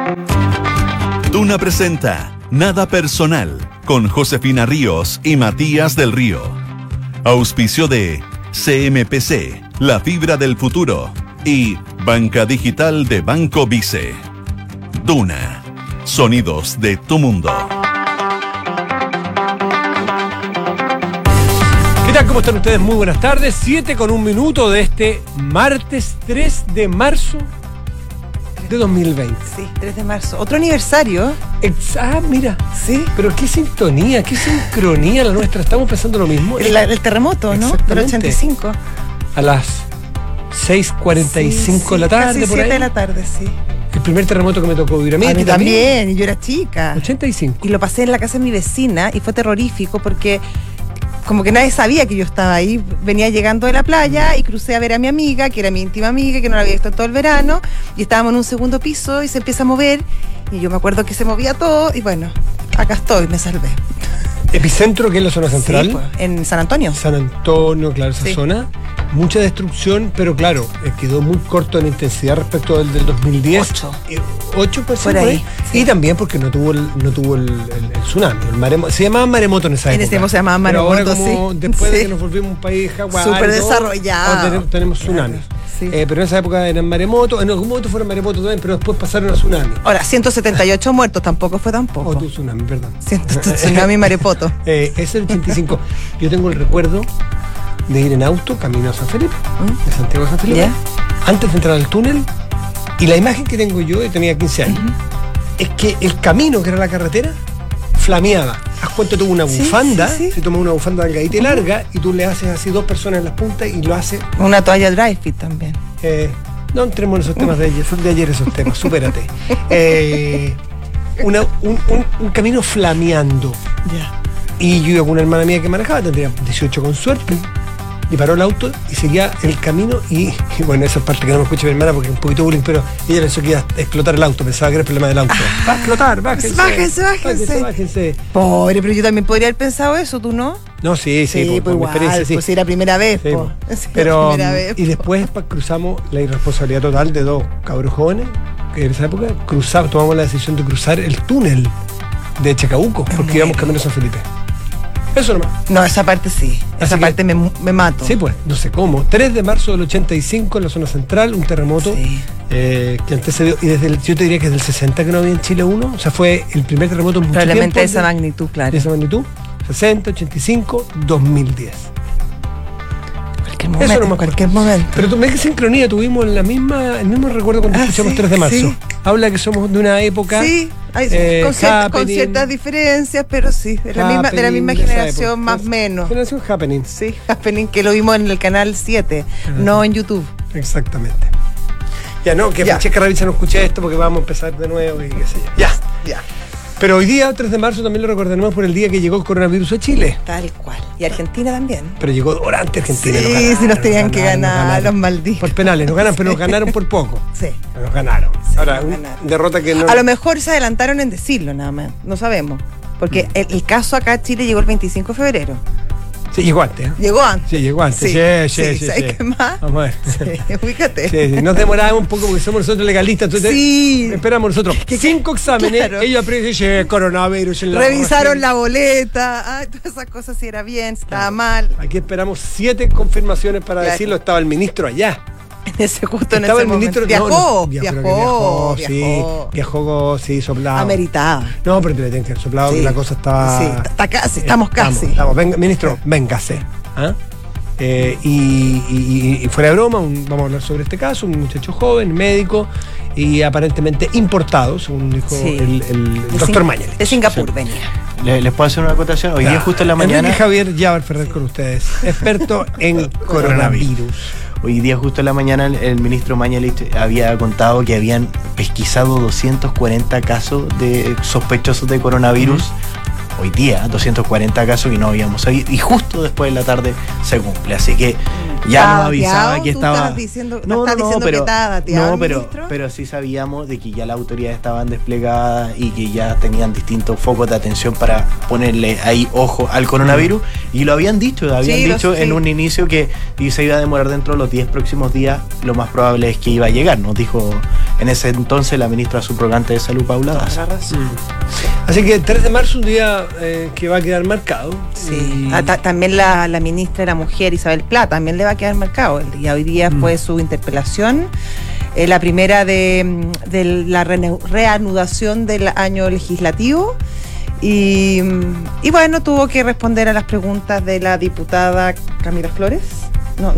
Duna presenta Nada Personal con Josefina Ríos y Matías del Río. Auspicio de CMPC, la fibra del futuro, y Banca Digital de Banco Vice. Duna, sonidos de tu mundo. ¿Qué tal? ¿Cómo están ustedes? Muy buenas tardes. 7:01 de este martes 3 de marzo de 2020. Sí, 3 de marzo. Otro aniversario. Mira. Sí. Pero qué sintonía, qué sincronía la nuestra. Estamos pensando lo mismo. El terremoto, ¿no? Del 85. A las 6:45 de la tarde, casi por ahí. 7 de la tarde, sí. El primer terremoto que me tocó vivir a mí. A mí también, y yo era chica. 85. Y lo pasé en la casa de mi vecina y fue terrorífico porque como que nadie sabía que yo estaba ahí. Venía llegando de la playa y crucé a ver a mi amiga, que era mi íntima amiga, que no la había visto en todo el verano, y estábamos en un segundo piso y se empieza a mover, y yo me acuerdo que se movía todo, y bueno, acá estoy, me salvé. Epicentro, que es la zona central. Sí, pues, en San Antonio. San Antonio, claro, esa zona. Mucha destrucción, pero claro, quedó muy corto en intensidad respecto del 2010. 8 personas por ahí. Sí. Y también porque no tuvo el tsunami. El maremoto, se llamaban maremoto en esa época. En ese tiempo se llamaban maremoto, pero ahora como después de que nos volvimos un país Hawái, súper desarrollado. Ahora tenemos tsunamis. Sí. Pero en esa época eran maremotos. En algún momento fueron maremotos también, pero después pasaron a tsunami. Ahora, 178 muertos, tampoco fue tampoco. O tu tsunami, perdón. Tsunami marepoto. Es el 85. Yo tengo el recuerdo de ir en auto camino a San Felipe, de Santiago a San Felipe, antes de entrar al túnel, y la imagen que tengo yo tenía 15 años, es que el camino, que era la carretera, flameaba. Haz cuenta, tuvo una bufanda, se toma una bufanda delgadita y larga, y tú le haces así 2 personas en las puntas y lo hace. Una toalla dry fit también. No entremos en esos temas de ayer, son de ayer esos temas, supérate. Un camino flameando. Y yo iba con una hermana mía que manejaba, tendría 18 con suerte, y paró el auto y seguía el camino, y bueno, esa parte que no me escucha mi hermana porque es un poquito bullying, pero ella pensó que iba a explotar el auto, pensaba que era el problema del auto. Va a explotar, bájense. Pobre, pero yo también podría haber pensado eso, ¿tú no? No, sí, por mi experiencia, sí. Pues si era primera vez, pero y después cruzamos la irresponsabilidad total de 2 cabros jóvenes, que en esa época tomamos la decisión de cruzar el túnel de Chacabuco, porque íbamos camino a San Felipe. Eso nomás. No, esa parte sí. Esa parte me mato. Sí, pues, no sé cómo. 3 de marzo del 85 en la zona central, un terremoto que antecedió, y yo te diría que desde el 60 que no había en Chile uno, o sea, fue el primer terremoto en mucho probablemente tiempo. De esa magnitud, claro. De esa magnitud, 60, 85, 2010. Cualquier momento. Pero tú me dices, sincronía, tuvimos el mismo recuerdo cuando escuchamos 3 de marzo. Sí. Habla que somos de una época. Sí, con ciertas diferencias, pero sí, de la misma generación, más o menos. Generación Happening. Sí, Happening, que lo vimos en el canal 7, no en YouTube. Exactamente. Francesca Ravizza no escuche esto porque vamos a empezar de nuevo y qué sé yo. Ya. Pero hoy día, 3 de marzo, también lo recordaremos por el día que llegó el coronavirus a Chile. Tal cual. Y Argentina también. Pero llegó durante Argentina. Sí, si nos tenían que ganar los malditos. Por penales, nos ganan, pero nos ganaron por poco. Sí. Nos ganaron. Sí, ahora, derrota que no. A lo mejor se adelantaron en decirlo nada más. No sabemos. Porque el caso acá a Chile llegó el 25 de febrero. Sí, llegó antes. Llegó antes. Sí, llegó antes. Sí. ¿Sabes qué más? Vamos a ver. Sí, fíjate. Sí, nos demorábamos un poco porque somos nosotros legalistas. Entonces, esperamos nosotros 5 exámenes. Claro. Ellos aprenden coronavirus. Revisaron la boleta. Todas esas cosas, si era bien, si estaba mal. Aquí esperamos 7 confirmaciones para decirlo. Estaba el ministro allá. Justo en ese momento. Viajó, sí, soplado. Ameritaba. No, pero te le tienen que haber soplado, que la cosa estaba. Sí, está casi, estamos casi. Venga, ministro, véngase. Y fuera de broma, vamos a hablar sobre este caso, un muchacho joven, médico, y aparentemente importado, según dijo el doctor Mañalich. De Singapur venía. ¿Les puedo hacer una acotación? Hoy día justo en la mañana. Enrique Javier Yabar Ferrer con ustedes, experto en coronavirus. Hoy día justo en la mañana el ministro Mañalich había contado que habían pesquisado 240 casos de sospechosos de coronavirus. Hoy día 240 casos y no habíamos sabido, y justo después de la tarde se cumple, así que ya nos avisaba que estaba pero sí sabíamos de que ya las autoridades estaban desplegadas y que ya tenían distintos focos de atención para ponerle ahí ojo al coronavirus, y lo habían dicho en un inicio que se iba a demorar dentro de los 10 próximos días, lo más probable es que iba a llegar, nos dijo en ese entonces la ministra subrogante de Salud, Paula Daza. Así que el 3 de marzo, un día que va a quedar marcado. Sí. También la ministra de la Mujer, Isabel Plata, también le va a quedar marcado. El día hoy día fue su interpelación, la primera de la reanudación del año legislativo. Y bueno, tuvo que responder a las preguntas de la diputada Camila Flores. No,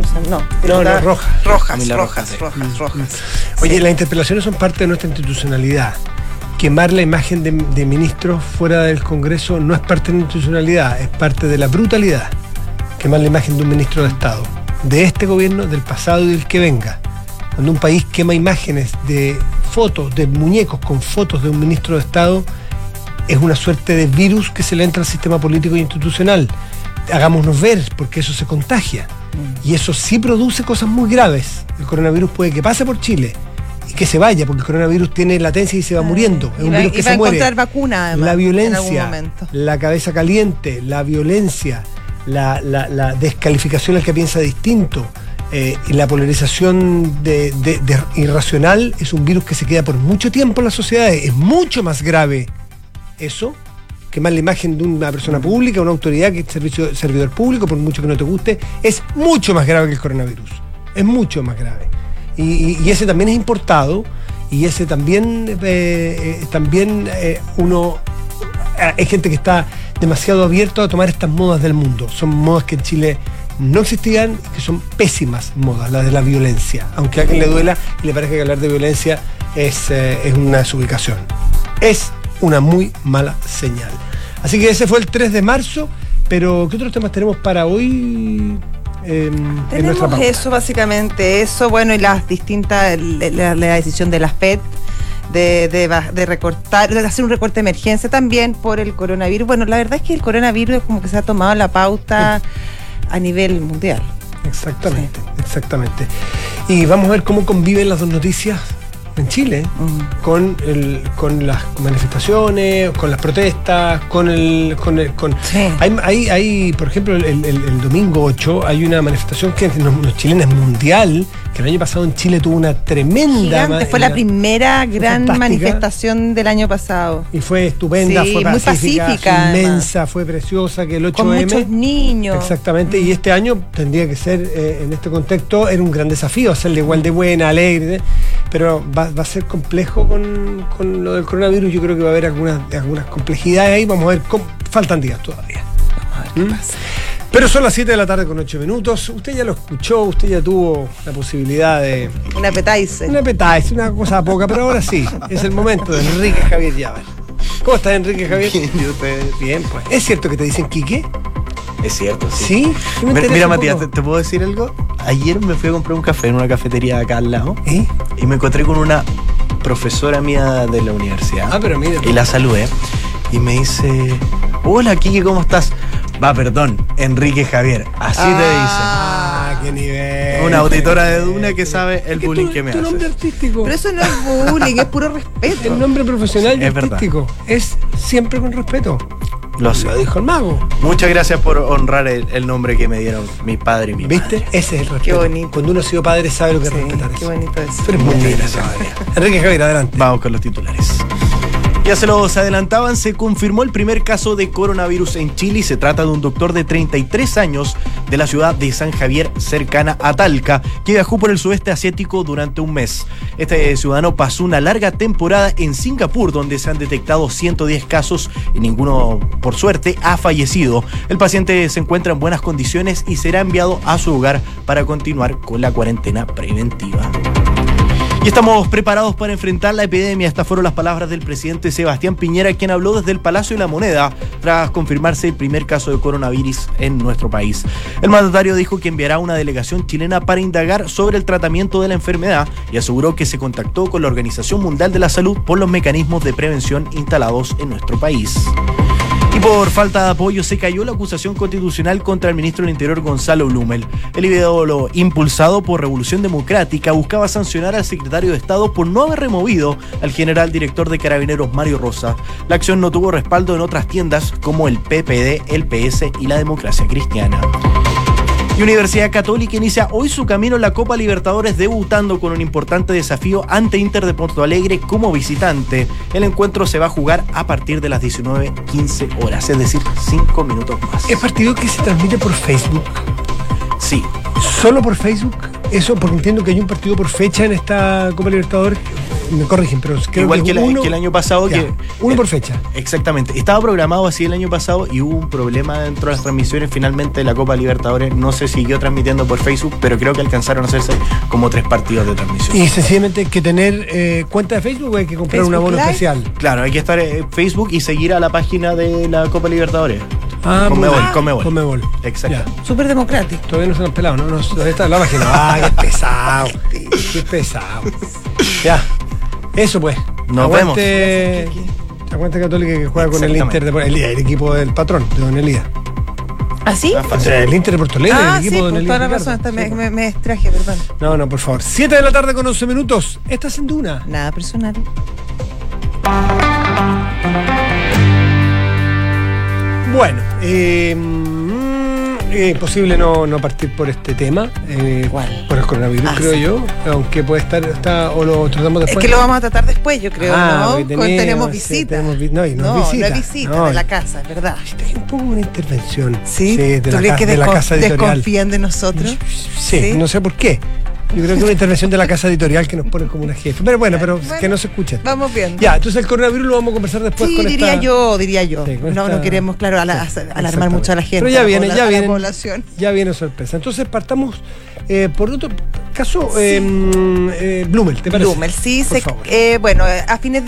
Rojas. Oye, Sí. las interpelaciones son parte de nuestra institucionalidad. Quemar la imagen de ministros fuera del Congreso no es parte de la institucionalidad, es parte de la brutalidad. Quemar la imagen de un ministro de Estado, de este gobierno, del pasado y del que venga. Cuando un país quema imágenes de fotos, de muñecos con fotos de un ministro de Estado, es una suerte de virus que se le entra al sistema político e institucional. Hagámonos ver, porque eso se contagia. Y eso sí produce cosas muy graves. El coronavirus puede que pase por Chile y que se vaya, porque el coronavirus tiene latencia y se va muriendo. Es un virus que se muere. Va a encontrar vacuna, además, la en algún violencia, momento. la cabeza caliente, la violencia, la descalificación al que piensa distinto, y la polarización irracional es un virus que se queda por mucho tiempo en las sociedades. Es mucho más grave eso, quemar la imagen de una persona pública, una autoridad que es servidor público, por mucho que no te guste, es mucho más grave que el coronavirus. Es mucho más grave. Y ese también es importado, y ese también, hay gente que está demasiado abierto a tomar estas modas del mundo. Son modas que en Chile no existían, que son pésimas modas, las de la violencia. Aunque a alguien le duela y le parezca que hablar de violencia es una desubicación. Es una muy mala señal. Así que ese fue el 3 de marzo, pero ¿qué otros temas tenemos para hoy? Tenemos eso, básicamente eso, bueno, y las distintas, la decisión de la FED de recortar, de hacer un recorte de emergencia también por el coronavirus. Bueno, la verdad es que el coronavirus es como que se ha tomado la pauta a nivel mundial. Exactamente, exactamente. Y vamos a ver cómo conviven las dos noticias en Chile, con las manifestaciones, con las protestas, Sí. Hay, por ejemplo, el domingo 8 hay una manifestación que los chilenos es mundial, que el año pasado en Chile tuvo una tremenda... Gigante, fue la primera gran fantástica manifestación del año pasado. Y fue estupenda, Sí, fue muy pacífica, pacífica, inmensa, fue preciosa, que el 8M... Con muchos niños. Exactamente, y este año tendría que ser, en este contexto, era un gran desafío, hacerle igual de buena, alegre, pero va a ser complejo con lo del coronavirus. Yo creo que va a haber algunas complejidades ahí. Vamos a ver faltan días todavía. Vamos a ver qué pasa. Pero son las 7 de la tarde con 8 minutos. Usted ya lo escuchó, usted ya tuvo la posibilidad de... Un appetizer. Una cosa poca, pero ahora sí, es el momento de Enrique Javier Llaver. ¿Cómo estás, Enrique Javier? Bien, ¿y ustedes? Bien, pues. ¿Es cierto que te dicen Quique? Es cierto, sí. ¿Sí? Me interesa Mira, un Matías, poco. ¿te puedo decir algo? Ayer me fui a comprar un café en una cafetería acá al lado ¿Eh? y me encontré con una profesora mía de la universidad. Ah, pero mira tú. Y la saludé y me dice: hola, Kike, ¿cómo estás? Perdón, Enrique Javier. Así Ah, qué nivel. te dicen. Una auditora de Duna que sabe el ¿Qué bullying tu- que me tu nombre hace. artístico? Pero eso no es bullying, es puro respeto. El nombre profesional y Es verdad. artístico es siempre con respeto. Lo sé. Lo dijo el mago. Muchas gracias por honrar el nombre que me dieron mi padre y mi ¿Viste? madre. Ese es el respeto. Qué bonito. Cuando uno ha sido padre sabe lo que es Sí, respetar qué eso. bonito eso. Tú eres muy linda, Enrique Javier, adelante. Vamos con los titulares. Ya se los adelantaban, se confirmó el primer caso de coronavirus en Chile y se trata de un doctor de 33 años de la ciudad de San Javier, cercana a Talca, que viajó por el sudeste asiático durante un mes. Este ciudadano pasó una larga temporada en Singapur, donde se han detectado 110 casos y ninguno, por suerte, ha fallecido. El paciente se encuentra en buenas condiciones y será enviado a su hogar para continuar con la cuarentena preventiva. Y estamos preparados para enfrentar la epidemia. Estas fueron las palabras del presidente Sebastián Piñera, quien habló desde el Palacio de la Moneda tras confirmarse el primer caso de coronavirus en nuestro país. El mandatario dijo que enviará una delegación chilena para indagar sobre el tratamiento de la enfermedad y aseguró que se contactó con la Organización Mundial de la Salud por los mecanismos de prevención instalados en nuestro país. Y por falta de apoyo se cayó la acusación constitucional contra el ministro del Interior Gonzalo Blumel. El ídolo impulsado por Revolución Democrática buscaba sancionar al secretario de Estado por no haber removido al general director de Carabineros Mario Rosa. La acción no tuvo respaldo en otras tiendas como el PPD, el PS y la Democracia Cristiana. Y Universidad Católica inicia hoy su camino en la Copa Libertadores, debutando con un importante desafío ante Inter de Porto Alegre como visitante. El encuentro se va a jugar a partir de las 19:15 horas, es decir, 5 minutos más. ¿Es partido que se transmite por Facebook? Sí. ¿Solo por Facebook? Eso, porque entiendo que hay un partido por fecha en esta Copa Libertadores. Me corrigen, pero creo igual que, uno, que el año pasado. Ya, que uno por fecha. Exactamente. Estaba programado así el año pasado y hubo un problema dentro de las transmisiones. Finalmente la Copa Libertadores no se siguió transmitiendo por Facebook, pero creo que alcanzaron a hacerse como 3 partidos de transmisión. Y sencillamente hay que tener cuenta de Facebook o hay que comprar un abono especial. Claro, hay que estar en Facebook y seguir a la página de la Copa Libertadores. Conmebol. Exacto. Súper democrático. Todavía no se han pelado, ¿no? Todavía está en la página. Qué pesado. Qué pesado. Ya. Eso pues. Nos vemos. Aguante Católica que juega con el Inter el equipo del patrón, de Don Elías. ¿Ah, sí? El Inter de Porto Alegre, el equipo de Don Elías. Toda la razón, me distraje, perdón. No, por favor. 7 de la tarde con 11 minutos. Estás en Duna. Nada personal. Bueno, imposible no partir por este tema. ¿Cuál? Por el coronavirus, creo yo. Aunque puede estar, o lo tratamos después. Es que lo vamos a tratar después, yo creo, ¿no? Tenemos visita. No hay visita de la casa, es verdad. Es un poco una intervención. ¿Sí? De ¿Tú crees que la casa editorial. ¿Desconfían de nosotros? Sí, no sé por qué. Yo creo que es una intervención de la casa editorial que nos pone como una jefa. Pero bueno, que no se escuche. Vamos viendo. Ya, entonces el coronavirus lo vamos a conversar después con diría esta... yo. Sí, no queremos, claro, alarmar mucho a la gente. Pero ya viene, la población. Ya viene sorpresa. Entonces partamos por otro caso, Blumel, ¿te parece? Blumel, sí. Bueno, a fines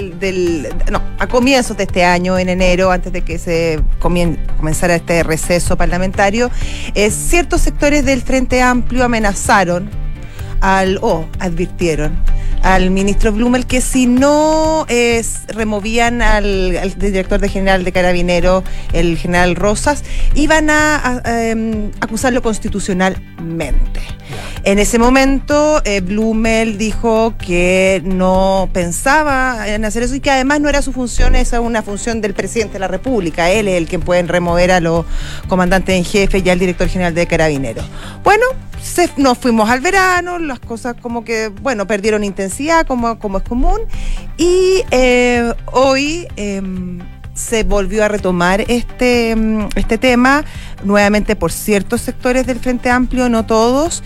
a comienzos de este año, en enero, antes de que se comenzara este receso parlamentario, ciertos sectores del Frente Amplio amenazaron advirtieron al ministro Blumel que si no removían al director general de Carabineros, el general Rosas, iban a acusarlo constitucionalmente. En ese momento Blumel dijo que no pensaba en hacer eso y que además no era su función, esa es una función del presidente de la República. Él es el que puede remover a los comandantes en jefe y al director general de Carabineros. Bueno, nos fuimos al verano, las cosas como que, perdieron intensidad como es común, y hoy se volvió a retomar este tema nuevamente por ciertos sectores del Frente Amplio, no todos,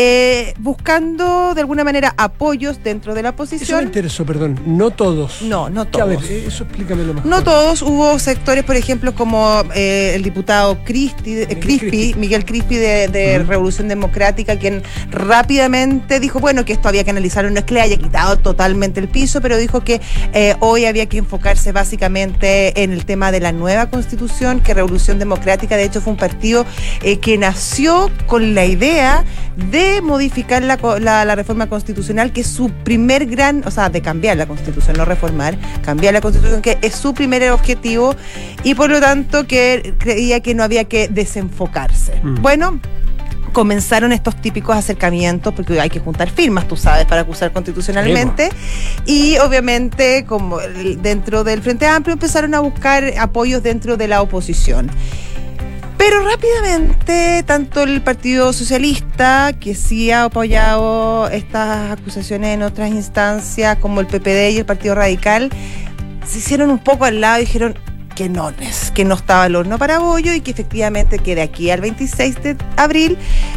buscando de alguna manera apoyos dentro de la oposición. Eso me interesó, perdón, no todos. No todos. A ver, eso explícamelo mejor. No todos, hubo sectores, por ejemplo, como el diputado Miguel Crispi de Revolución Democrática, quien rápidamente dijo, que esto había que analizarlo, no es que le haya quitado totalmente el piso, pero dijo que hoy había que enfocarse básicamente en el tema de la nueva Constitución, que Revolución Democrática, de hecho, fue un partido que nació con la idea de modificar la reforma constitucional, que es su primer de cambiar la Constitución, no reformar, cambiar la Constitución, que es su primer objetivo, y por lo tanto que creía que no había que desenfocarse. Bueno, comenzaron estos típicos acercamientos, porque hay que juntar firmas, tú sabes, para acusar constitucionalmente, y obviamente, como dentro del Frente Amplio, empezaron a buscar apoyos dentro de la oposición. Pero rápidamente, tanto el Partido Socialista, que sí ha apoyado estas acusaciones en otras instancias, como el PPD y el Partido Radical, se hicieron un poco al lado y dijeron que no estaba el horno para bollo, y que efectivamente que de aquí al 26 de abril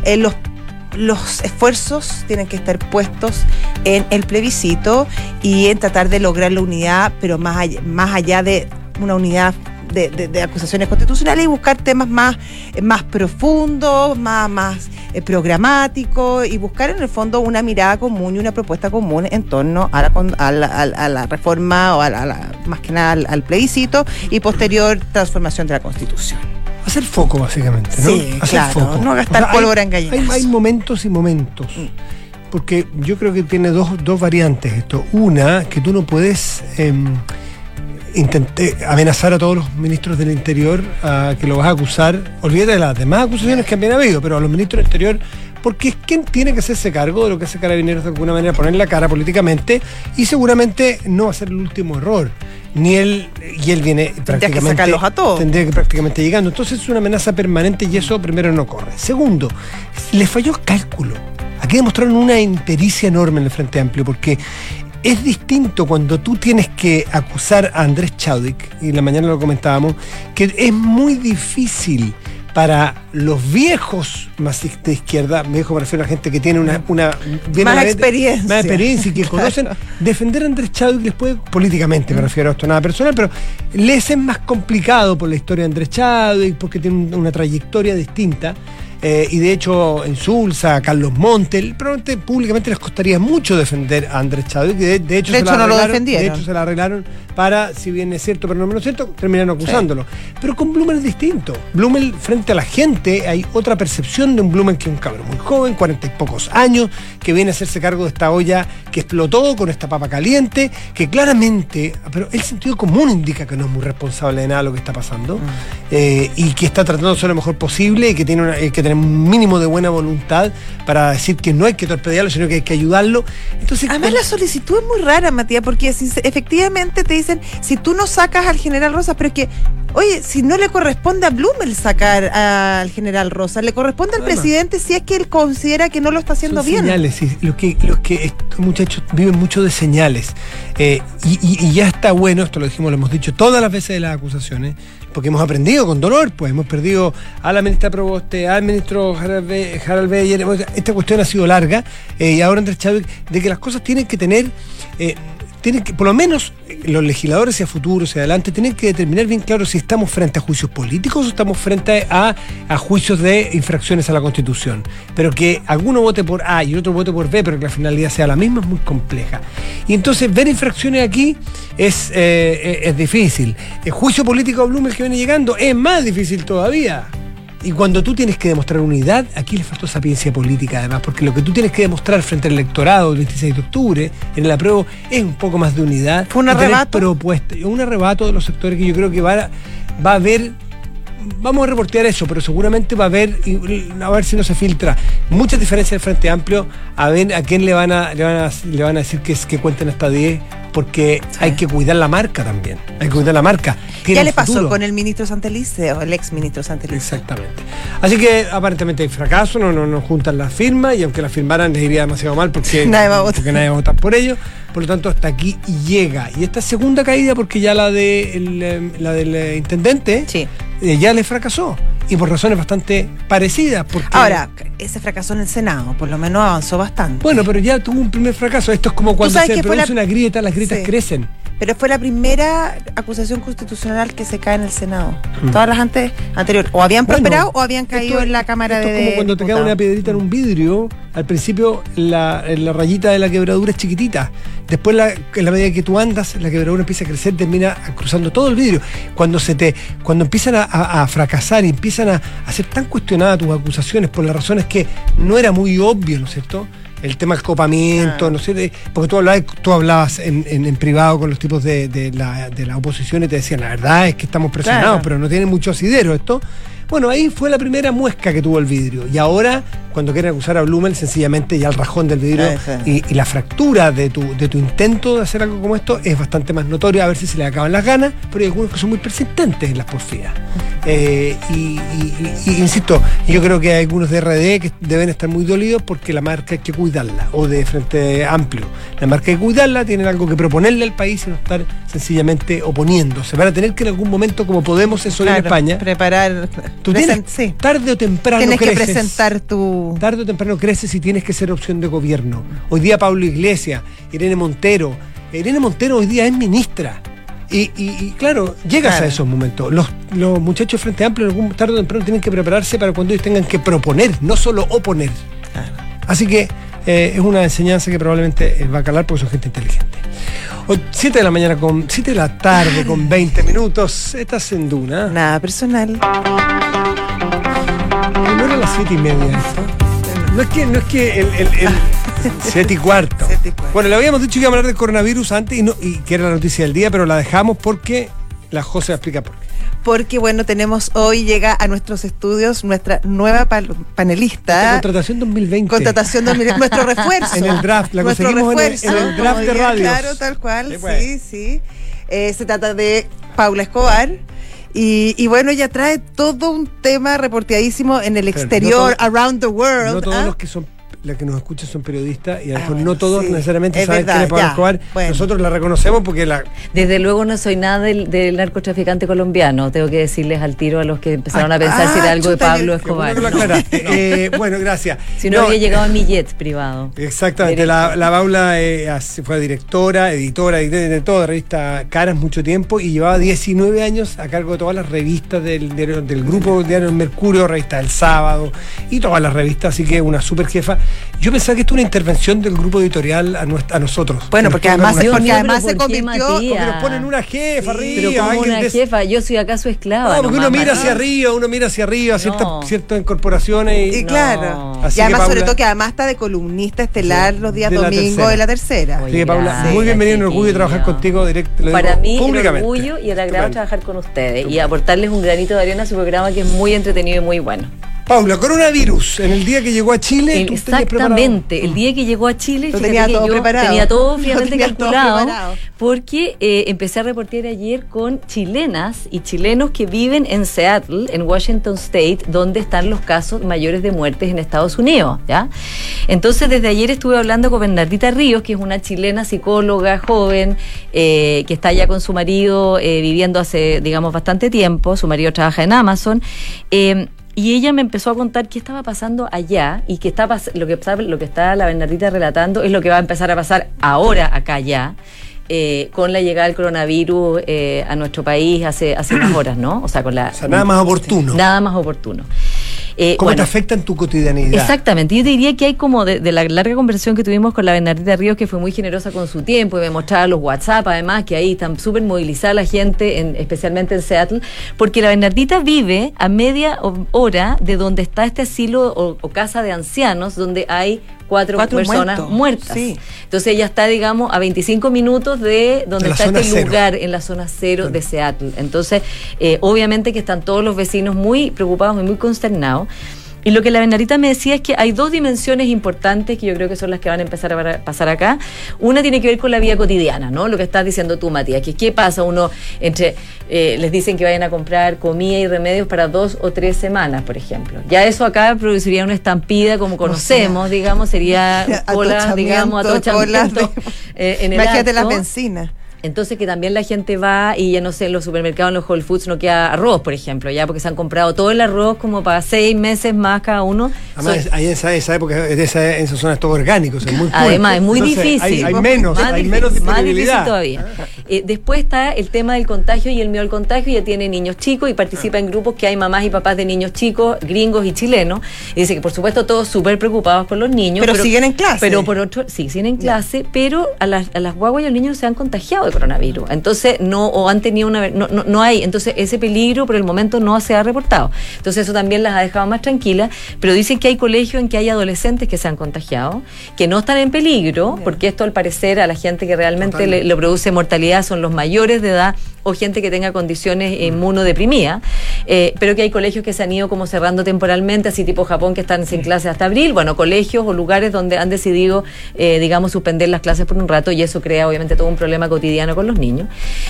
los esfuerzos tienen que estar puestos en el plebiscito y en tratar de lograr la unidad, pero más allá de una unidad de acusaciones constitucionales, y buscar temas más profundos, más programáticos, y buscar en el fondo una mirada común y una propuesta común en torno a la reforma, o más que nada al plebiscito y posterior transformación de la Constitución. Hacer foco, básicamente, ¿no? Sí, hacer foco. No gastar pólvora en gallinas. Hay momentos y momentos. Porque yo creo que tiene dos variantes esto. Una, que tú no puedes amenazar a todos los ministros del Interior a que lo vas a acusar. Olvídate de las demás acusaciones que habían habido, pero a los ministros del Interior, porque es quien tiene que hacerse cargo de lo que hace Carabineros, de alguna manera poner la cara políticamente, y seguramente no va a ser el último error. ni él, y él viene prácticamente... que sacarlos a todos. Tendría que prácticamente llegando. Entonces es una amenaza permanente y eso primero no corre. Segundo, le falló el cálculo. Aquí demostraron una impericia enorme en el Frente Amplio, porque es distinto cuando tú tienes que acusar a Andrés Chadwick, y en la mañana lo comentábamos, que es muy difícil para los viejos más de izquierda, viejo me refiero a gente que tiene una más experiencia y que conocen, defender a Andrés Chadwick les puede, políticamente me refiero a esto, nada personal, pero les es más complicado por la historia de Andrés Chadwick, porque tiene una trayectoria distinta. Y de hecho Insulza, Carlos Montel, probablemente públicamente les costaría mucho defender a Andrés Chadwick. De hecho no lo defendieron. De hecho se la arreglaron para, si bien es cierto pero no menos cierto, terminaron acusándolo. Pero con Blumel es distinto. Blumel, frente a la gente, hay otra percepción de un Blumel que un cabrón muy joven, 40 y pocos años, que viene a hacerse cargo de esta olla que explotó con esta papa caliente, que claramente, pero el sentido común indica que no es muy responsable de nada lo que está pasando, y que está tratando de ser lo mejor posible y que tiene que tener un mínimo de buena voluntad para decir que no hay que torpedearlo, sino que hay que ayudarlo. Entonces, además la solicitud es muy rara, Matías, porque si efectivamente te dicen, si tú no sacas al general Rosas, pero es que, oye, si no le corresponde a Blumel sacar al general Rosas, le corresponde al presidente si es que él considera que no lo está haciendo bien. Señales, sí, los que estos muchachos viven mucho de señales, y ya está bueno, esto lo dijimos, lo hemos dicho todas las veces de las acusaciones, porque hemos aprendido con dolor, pues hemos perdido a la ministra Proboste, al ministro Harald Beyer. Esta cuestión ha sido larga, y ahora Andrés Chadwick, de que las cosas tienen que tener, por lo menos los legisladores hacia futuro, hacia adelante, tienen que determinar bien claro si estamos frente a juicios políticos o estamos frente a juicios de infracciones a la Constitución. Pero que alguno vote por A y el otro vote por B, pero que la finalidad sea la misma, es muy compleja. Y entonces ver infracciones aquí es difícil. El juicio político a Blumel que viene llegando es más difícil todavía. Y cuando tú tienes que demostrar unidad, aquí le faltó sapiencia política además, porque lo que tú tienes que demostrar frente al electorado el 26 de octubre, en el apruebo, es un poco más de unidad. ¿Fue un arrebato? Un arrebato de los sectores que yo creo que va a haber, vamos a reportear eso, pero seguramente va a haber, a ver si no se filtra, muchas diferencias del Frente Amplio, a ver a quién le van a decir que cuenten hasta 10, porque hay que cuidar la marca también. Hay que cuidar la marca. Ya le pasó con el ministro Santelice, o el ex ministro Santelice. Exactamente. Así que aparentemente hay fracaso, no juntan las firmas, y aunque las firmaran les iría demasiado mal porque nadie va a votar por ellos. Por lo tanto, hasta aquí llega. Y esta segunda caída, porque ya la del intendente, sí, ya le fracasó. Y por razones bastante parecidas. Porque ahora, ese fracasó en el Senado, por lo menos avanzó bastante. Bueno, pero ya tuvo un primer fracaso. Esto es como cuando se produce una grieta, las grietas crecen. Pero fue la primera acusación constitucional que se cae en el Senado. Todas las anteriores o habían prosperado o habían caído en la Cámara de Diputados. Es como cuando te cae una piedrita en un vidrio. Al principio la rayita de la quebradura es chiquitita. Después, en la medida que tú andas, la quebradura empieza a crecer, termina cruzando todo el vidrio. Cuando empiezan a fracasar y empiezan a ser tan cuestionadas tus acusaciones por las razones que no era muy obvio, ¿no es cierto? El tema del copamiento, no sé, porque tú hablabas en privado con los tipos de la oposición y te decían, la verdad es que estamos presionados, pero no tiene mucho asidero esto. Bueno, ahí fue la primera muesca que tuvo el vidrio. Y ahora, cuando quieren acusar a Blumel, sencillamente ya el rajón del vidrio y la fractura de tu intento de hacer algo como esto es bastante más notoria. A ver si se le acaban las ganas, pero hay algunos que son muy persistentes en las porfías. Y insisto, yo creo que hay algunos de RD que deben estar muy dolidos porque la marca hay que cuidarla, o de Frente Amplio. La marca hay que cuidarla, tienen algo que proponerle al país y no estar sencillamente oponiéndose. Van a tener que en algún momento, como Podemos eso en España, preparar. Tú tienes, tarde o temprano tienes creces. Que presentar tu... Tarde o temprano creces y tienes que ser opción de gobierno. Hoy día Pablo Iglesias, Irene Montero hoy día es ministra. Y claro, llegas a esos momentos. Los muchachos de Frente Amplio tarde o temprano tienen que prepararse para cuando ellos tengan que proponer, no solo oponer. Así que es una enseñanza que probablemente va a calar porque son gente inteligente. 7 de la tarde con 20 minutos. Estás en Duna. Nada personal. No era las 7:30 esto. No es que el 7:15. Bueno, le habíamos dicho que íbamos a hablar del coronavirus antes y que era la noticia del día, pero la dejamos porque la José explica por qué. Porque, bueno, llega a nuestros estudios nuestra nueva panelista. Contratación 2020. Contratación 2020, nuestro refuerzo. En el draft, la conseguimos en el draft de radio. Claro, tal cual, sí. Se trata de Paula Escobar. Y bueno, ella trae todo un tema reporteadísimo en el exterior, around the world. No todos los que nos escuchan son periodistas y a lo mejor no bueno, todos sí, necesariamente es saben verdad, quién es Paula ya, Escobar. bueno. Nosotros la reconocemos porque Desde luego no soy nada del narcotraficante colombiano. Tengo que decirles al tiro a los que empezaron a pensar si era algo de chuta, Pablo qué Escobar. bueno que lo aclaraste. Bueno, gracias. Si no, había llegado en mi jet privado. Exactamente, la Paula fue directora, editora de toda la revista Caras mucho tiempo y llevaba 19 años a cargo de todas las revistas del grupo diario El Mercurio, revista El Sábado y todas las revistas, así que una super jefa. Yo pensaba que esto es una intervención del grupo editorial a nosotros. Bueno, porque además se ¿por convirtió. Porque nos ponen una jefa arriba. Pero como una jefa, yo soy acaso esclava. No, porque uno mira hacia arriba, ciertas incorporaciones. Y claro. Así Y además, que, Paula, sobre todo, que además está de columnista estelar los días de la domingos Tercera. de La Tercera. Oye, Así que, Paula, gracias, muy bienvenido, un orgullo trabajar chiquillo. contigo directo. Para mí, el públicamente. orgullo y el agrado Estupendo. trabajar con ustedes y aportarles un granito de arena a su programa que es muy entretenido y muy bueno. Paula, coronavirus, en el día que llegó a Chile, ¿tú tenías Exactamente, el día que llegó a Chile, Lo fíjate tenía que todo yo preparado. tenía todo Lo fríamente tenía todo calculado, preparado. porque empecé a reportear ayer con chilenas y chilenos que viven en Seattle, en Washington State, donde están los casos mayores de muertes en Estados Unidos, ¿ya? Entonces, desde ayer estuve hablando con Bernardita Ríos, que es una chilena psicóloga joven, que está allá con su marido viviendo hace, digamos, bastante tiempo. Su marido trabaja en Amazon. Y ella me empezó a contar qué estaba pasando allá y lo que está la Bernardita relatando es lo que va a empezar a pasar ahora acá ya. Con la llegada del coronavirus a nuestro país hace unas horas, ¿no? O sea, nada más oportuno. Nada más oportuno. ¿Cómo te afecta en tu cotidianidad? Exactamente, yo te diría que hay como de la larga conversación que tuvimos con la Bernardita Ríos, que fue muy generosa con su tiempo y me mostraba los WhatsApp, además, que ahí están súper movilizada la gente, especialmente en Seattle, porque la Bernardita vive a media hora de donde está este asilo o casa de ancianos, donde hay cuatro personas muertas. Sí. Entonces ella está, digamos, a 25 minutos de donde está este zona lugar, en la zona cero de Seattle. Entonces, obviamente que están todos los vecinos muy preocupados y muy consternados. Y lo que la Bernardita me decía es que hay dos dimensiones importantes que yo creo que son las que van a empezar a pasar acá. Una tiene que ver con la vida cotidiana, ¿no? Lo que estás diciendo tú, Matías, que qué pasa les dicen que vayan a comprar comida y remedios para 2 o 3 semanas, por ejemplo. Ya eso acá produciría una estampida como conocemos, digamos, sería colas, digamos, atochamiento en el Imagínate acto. las bencinas. Entonces que también la gente va y ya no sé, en los supermercados, en los Whole Foods no queda arroz, por ejemplo, ya porque se han comprado todo el arroz como para 6 meses más cada uno. Además, ahí en esa época, en esa zona es todo orgánico, es muy además, es muy Entonces, difícil. Hay menos más disponibilidad. difícil todavía. Después está el tema del contagio y el miedo al contagio. Ya tiene niños chicos y participa en grupos que hay mamás y papás de niños chicos, gringos y chilenos. Y dice que por supuesto todos súper preocupados con los niños. Pero siguen en clase. Pero por otro, sí, siguen en clase, pero a las guaguas y a los niños se han contagiado de coronavirus. Entonces, han tenido no hay, entonces ese peligro por el momento no se ha reportado. Entonces eso también las ha dejado más tranquilas, pero dicen que hay colegios en que hay adolescentes que se han contagiado, que no están en peligro, porque esto al parecer a la gente que realmente le produce mortalidad son los mayores de edad o gente que tenga condiciones inmunodeprimidas, pero que hay colegios que se han ido como cerrando temporalmente, así tipo Japón, que están sin clases hasta abril. Bueno, colegios o lugares donde han decidido, digamos, suspender las clases por un rato, y eso crea obviamente todo un problema cotidiano con los niños.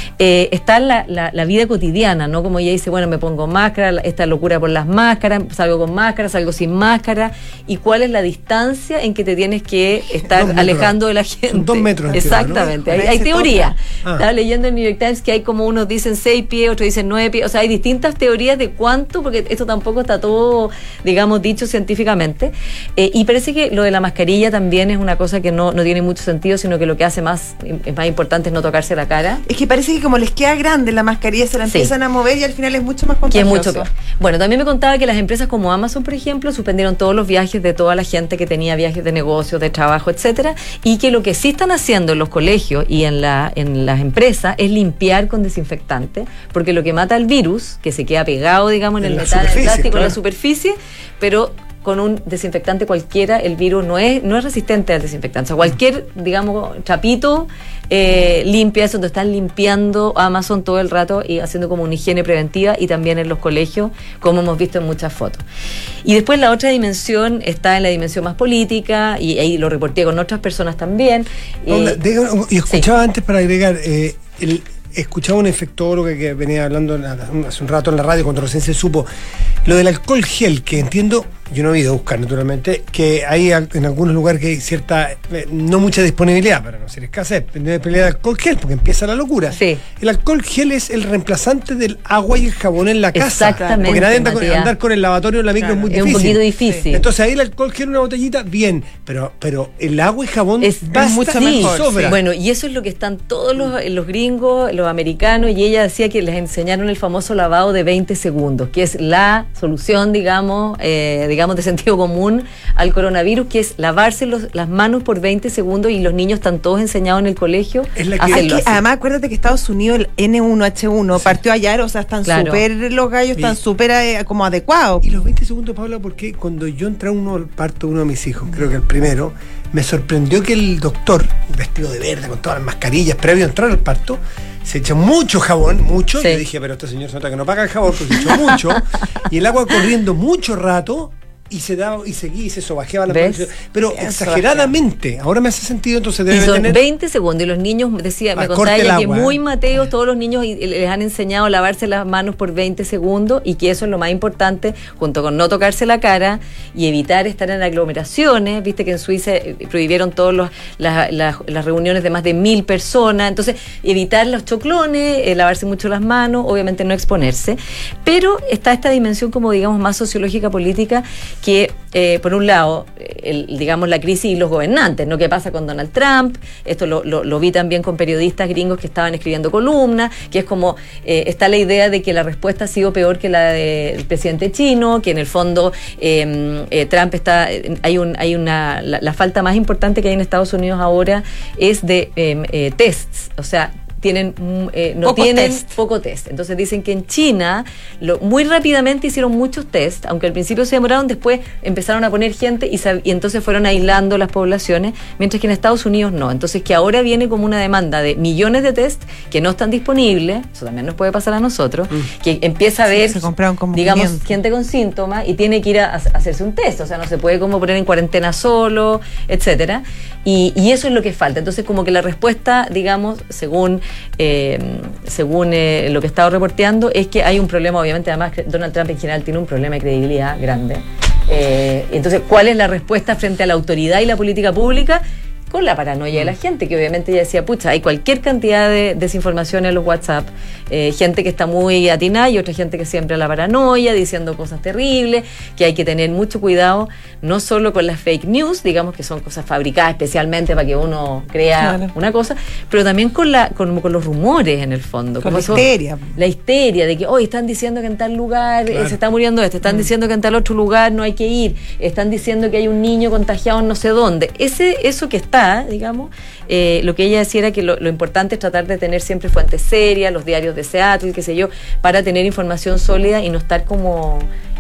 Está la vida cotidiana, ¿no? Como ella dice, bueno, me pongo máscara, esta locura por las máscaras, salgo con máscara, salgo sin máscara, y cuál es la distancia en que te tienes que estar alejando de la gente. Son 2 metros. Exactamente, ¿no? hay teoría. Estaba leyendo en New York Times que hay como unos dicen 6 pies, otros dicen 9 pies, o sea, hay distintas teorías de cuánto, porque esto tampoco está todo, digamos, dicho científicamente, y parece que lo de la mascarilla también es una cosa que no tiene mucho sentido, sino que lo que hace es más importante es no tocarse la cara. Es que parece que como les queda grande la mascarilla, se la empiezan a mover y al final es mucho más contagioso. Que es mucho peor. Bueno, también me contaba que las empresas como Amazon, por ejemplo, suspendieron todos los viajes de toda la gente que tenía viajes de negocios, de trabajo, etcétera, y que lo que sí están haciendo en los colegios y en las empresas es limpiar con desinfectante, porque lo que mata al virus, que se queda pegado, digamos, en el metal, en el plástico, en la superficie, pero con un desinfectante cualquiera, el virus no es resistente al desinfectante. O sea, cualquier, digamos, chapito limpia eso. Entonces están limpiando Amazon todo el rato y haciendo como una higiene preventiva, y también en los colegios, como hemos visto en muchas fotos. Y después la otra dimensión está en la dimensión más política, y ahí lo reporté con otras personas también. Y escuchaba antes, para agregar, escuchaba un infectólogo que venía hablando hace un rato en la radio cuando recién se supo lo del alcohol gel, que entiendo, yo no he ido a buscar naturalmente, que hay en algunos lugares que hay cierta, no mucha disponibilidad, para no ser escasez, de pelea de alcohol gel, porque empieza la locura. Sí. El alcohol gel es el reemplazante del agua y el jabón en la casa. Exactamente, porque nadie Matías. andar con el lavatorio en la micro es muy Es difícil. un poquito difícil. Entonces ahí el alcohol gel, una botellita, bien, pero el agua y jabón basta mucho y mejor, sobra. Bueno, y eso es lo que están todos los gringos, los americanos, y ella decía que les enseñaron el famoso lavado de 20 segundos, que es la solución, digamos, de sentido común al coronavirus, que es lavarse las manos por 20 segundos, y los niños están todos enseñados en el colegio Es la que- a hacerlo así. Además, acuérdate que Estados Unidos, el N1H1, partió ayer, o sea, están Claro. súper, los gallos están súper como adecuados. Y los 20 segundos, Paula, porque cuando yo entré a uno de mis hijos, creo que el primero, me sorprendió que el doctor, vestido de verde, con todas las mascarillas, previo a entrar al parto, se echó mucho jabón, mucho, Sí. y yo dije, pero este señor se nota que no paga el jabón, porque se echó mucho, y el agua corriendo mucho rato, y se daba, y seguía, y se sobajeaba la ¿Ves? mano, pero Eso, exageradamente. Ahora me hace sentido, entonces Y debe son tener... 20 segundos, y los niños, me contaba corte ella el que agua, muy mateos, todos los niños les han enseñado a lavarse las manos por 20 segundos, y que eso es lo más importante, junto con no tocarse la cara y evitar estar en aglomeraciones. Viste que en Suiza prohibieron todas las reuniones de más de 1000 personas, entonces evitar los choclones, lavarse mucho las manos, obviamente no exponerse, pero está esta dimensión como digamos más sociológica política que por un lado, digamos la crisis y los gobernantes, ¿no? ¿Qué pasa con Donald Trump? Esto lo vi también con periodistas gringos que estaban escribiendo columnas, que es como, está la idea de que la respuesta ha sido peor que la del presidente chino, que en el fondo Trump está, la falta más importante que hay en Estados Unidos ahora es de tests, o sea, tienen poco test. Entonces dicen que en China muy rápidamente hicieron muchos test, aunque al principio se demoraron, después empezaron a poner gente y entonces fueron aislando las poblaciones, mientras que en Estados Unidos no. Entonces que ahora viene como una demanda de millones de test que no están disponibles, eso también nos puede pasar a nosotros, que empieza a ver, se compraron como digamos, 500. gente con síntomas y tiene que ir a hacerse un test, o sea, no se puede como poner en cuarentena solo, etcétera, y eso es lo que falta. Entonces como que la respuesta, digamos, según lo que he estado reporteando, es que hay un problema, obviamente, además Donald Trump en general tiene un problema de credibilidad grande. Entonces, ¿cuál es la respuesta frente a la autoridad y la política pública? Con la paranoia de la gente, que obviamente ella decía, pucha, hay cualquier cantidad de desinformación en los WhatsApp, gente que está muy atinada y otra gente que siempre a la paranoia, diciendo cosas terribles, que hay que tener mucho cuidado, no solo con las fake news, digamos que son cosas fabricadas especialmente para que uno crea una cosa, pero también con los rumores en el fondo. Con como la histeria. La histeria de que hoy están diciendo que en tal lugar se está muriendo están diciendo que en tal otro lugar no hay que ir, están diciendo que hay un niño contagiado en no sé dónde. Eso que está, digamos, lo que ella decía era que lo importante es tratar de tener siempre fuentes serias, los diarios de Seattle, qué sé yo, para tener información sólida y no estar como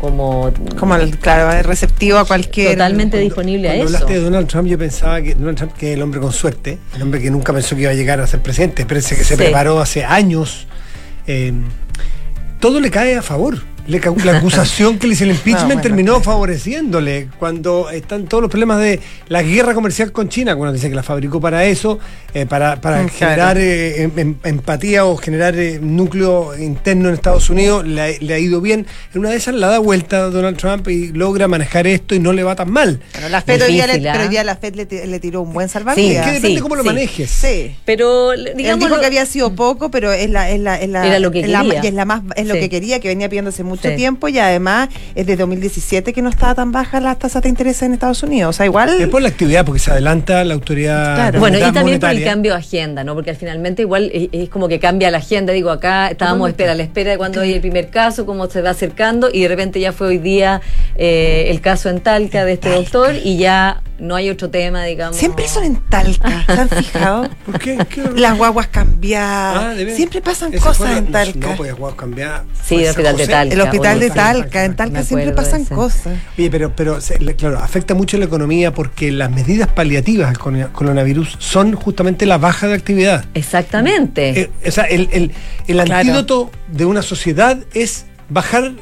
receptivo a cualquier... Totalmente disponible a eso. Cuando hablaste de Donald Trump, yo pensaba que Donald Trump, que es el hombre con suerte, el hombre que nunca pensó que iba a llegar a ser presidente, parece que se preparó hace años, todo le cae a favor. La acusación que le hizo el impeachment terminó favoreciéndole cuando están todos los problemas de la guerra comercial con China, cuando dice que la fabricó para eso, para generar empatía o generar núcleo interno en Estados Unidos, le ha ido bien. En una de esas la da vuelta Donald Trump y logra manejar esto y no le va tan mal. Bueno, la FED Difícil, pero ya la FED le tiró un buen salvavidas. Que depende cómo lo manejes. Sí. Pero Él digamos dijo que había sido poco, pero era lo que quería. Es lo que quería, que venía pidiendo hace mucho Sí. tiempo, y además es de 2017 que no estaba tan baja las tasas de interés en Estados Unidos. O sea, igual... Es por la actividad, porque se adelanta la autoridad. Claro. Bueno, y también monetaria. por el cambio de agenda, ¿no? Porque al finalmente igual es como que cambia la agenda. Digo, acá estábamos a la espera de cuando hay el primer caso, cómo se va acercando, y de repente ya fue hoy día el caso en Talca de este doctor, y ya no hay otro tema, digamos. Siempre son en Talca, ¿se han fijado? ¿Por qué? Las guaguas cambiadas. ¿de veras? Siempre pasan Esa cosas fue en Talca. No, pues guau, cambiar. Sí, el hospital de Talca. El hospital de Oye, Talca, en Talca me siempre acuerdo pasan de ese. cosas. Oye, pero claro, afecta mucho la economía porque las medidas paliativas al coronavirus son justamente la baja de actividad. Exactamente. O sea, el antídoto de una sociedad es bajar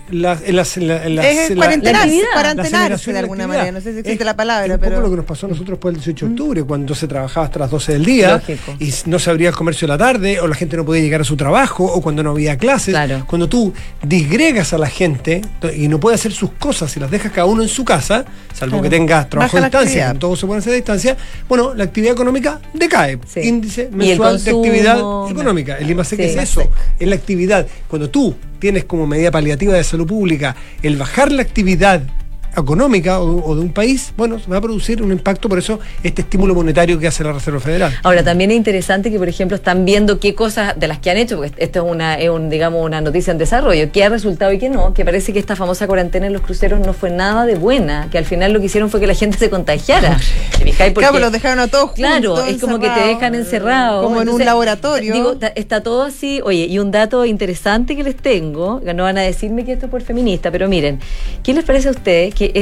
es cuarentenarse de alguna manera, no sé si existe la palabra, es un pero poco lo que nos pasó a nosotros después del 18 de octubre, cuando se trabajaba hasta las 12 del día. Lógico. Y no se abría el comercio de la tarde, o la gente no podía llegar a su trabajo, o cuando no había clases. Claro. Cuando tú disgregas a la gente y no puede hacer sus cosas y las dejas cada uno en su casa, salvo que tengas trabajo a distancia, todos se pueden hacer a distancia, bueno, la actividad económica decae. Sí. Índice Y el mensual de consumo, actividad económica. El IMASEC es eso, es la actividad. Cuando tú tienes como medida paliativa de salud pública el bajar la actividad económica o de un país, bueno, se va a producir un impacto, por eso este estímulo monetario que hace la Reserva Federal. Ahora, también es interesante que, por ejemplo, están viendo qué cosas de las que han hecho, porque esto digamos, una noticia en desarrollo, qué ha resultado y qué no, que parece que esta famosa cuarentena en los cruceros no fue nada de buena, que al final lo que hicieron fue que la gente se contagiara. ¿Te fijáis? Porque, claro, los dejaron a todos juntos. Claro, es como que te dejan encerrados. Como en un laboratorio. Digo, está todo así. Oye, y un dato interesante que les tengo, que no van a decirme que esto es por feminista, pero miren, ¿qué les parece a ustedes que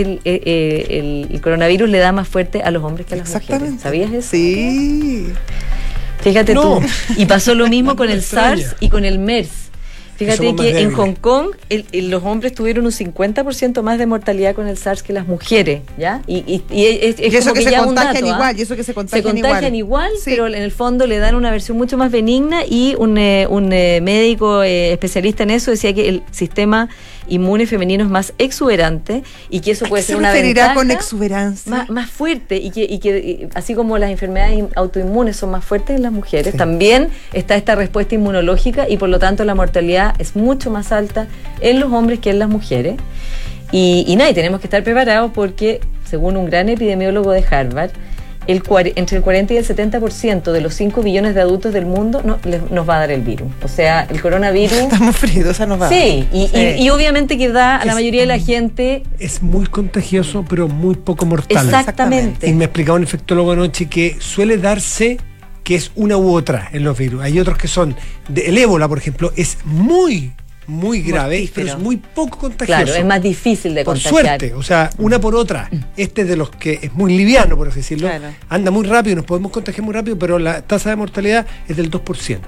el coronavirus le da más fuerte a los hombres que a las mujeres? ¿Sabías eso? Sí. Fíjate tú. Y pasó lo mismo con el extraña. SARS y con el MERS. Fíjate que en Hong Kong los hombres tuvieron un 50% más de mortalidad con el SARS que las mujeres, ¿ya? Y eso como que se ya un contagian dato, igual, y eso que se contagian igual, Sí. pero en el fondo le dan una versión mucho más benigna, y un médico especialista en eso decía que el sistema inmune femenino es más exuberante y que eso puede ser una ventaja con exuberancia? más fuerte, y que así como las enfermedades autoinmunes son más fuertes en las mujeres, también está esta respuesta inmunológica, y por lo tanto la mortalidad es mucho más alta en los hombres que en las mujeres. Y tenemos que estar preparados porque, según un gran epidemiólogo de Harvard, entre el 40 y el 70% de los 5 billones de adultos del mundo nos va a dar el virus. O sea, el coronavirus... Estamos fríos, esa nos va a dar. Sí, y obviamente que da a la mayoría de la gente... Es muy contagioso, pero muy poco mortal. Exactamente. Y me explicaba un infectólogo anoche que suele darse que es una u otra en los virus. Hay otros que son... el ébola, por ejemplo, es muy grave, mortífero, pero es muy poco contagioso. Claro, es más difícil de por contagiar. suerte, o sea, una por otra. Este es de los que es muy liviano, por así decirlo. Claro. Anda muy rápido, nos podemos contagiar muy rápido, pero la tasa de mortalidad es del 2%.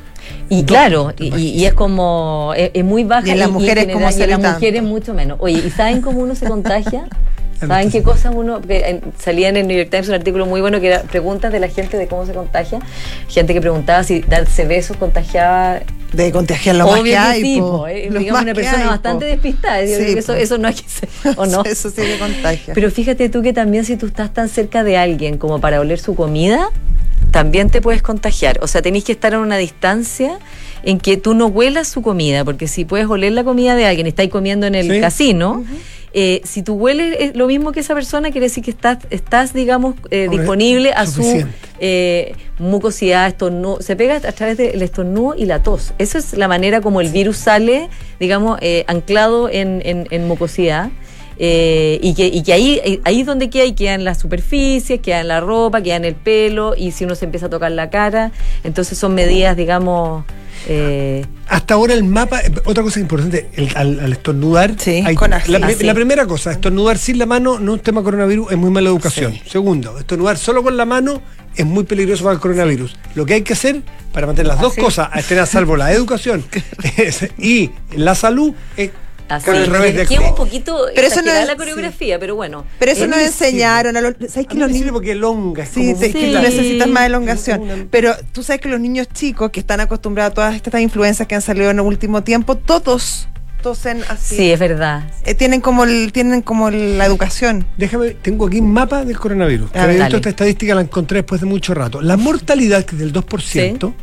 Y claro, y es como, es muy baja. Y en las mujeres como y en las tanto. mujeres mucho menos. Oye, ¿y saben cómo uno se contagia? ¿Saben qué cosas uno...? Salía en el New York Times un artículo muy bueno que era preguntas de la gente de cómo se contagia. Gente que preguntaba si darse besos contagiaba... De contagiar lo más Obvio que hay, sí, po. Lo digamos, más una que persona hay, bastante po. despistada. Yo Sí, creo que po. eso no hay que ser, ¿o no? Eso sí que contagia. Pero fíjate tú que también, si tú estás tan cerca de alguien como para oler su comida, también te puedes contagiar. O sea, tenés que estar a una distancia en que tú no huelas su comida, porque si puedes oler la comida de alguien, estáis comiendo en el casino, si tú hueles lo mismo que esa persona, quiere decir que estás digamos, disponible a suficiente. su mucosidad, estornudo. Se pega a través del estornudo y la tos. Esa es la manera como el virus sale, digamos, anclado en mucosidad. Y que ahí es donde queda en las superficies, queda en la ropa, queda en el pelo, y si uno se empieza a tocar la cara, entonces son medidas, digamos... Hasta ahora el mapa, otra cosa importante, al estornudar, Sí, hay, con la, así. la primera cosa, estornudar sin la mano no es un tema coronavirus, es muy mala educación. Segundo, estornudar solo con la mano es muy peligroso para el coronavirus. Lo que hay que hacer para mantener las dos cosas, estén a salvo la educación y la salud, es Así, con el revés de que es un poquito Pero eso no exagerada es- la coreografía, pero bueno. Pero eso nos me enseñaron a los... ¿Sabes que A mí los me sirve niños... porque elonga, es Sí, como sí, muy que claro. necesitas más elongación. Una- Pero tú sabes que los niños chicos que están acostumbrados a todas estas influencias que han salido en el último tiempo, todos tosen así. Sí, es verdad. Tienen como la educación. Déjame, tengo aquí un mapa del coronavirus. Que A ver, había visto dale. esta estadística, la encontré después de mucho rato. La mortalidad, que es del 2%,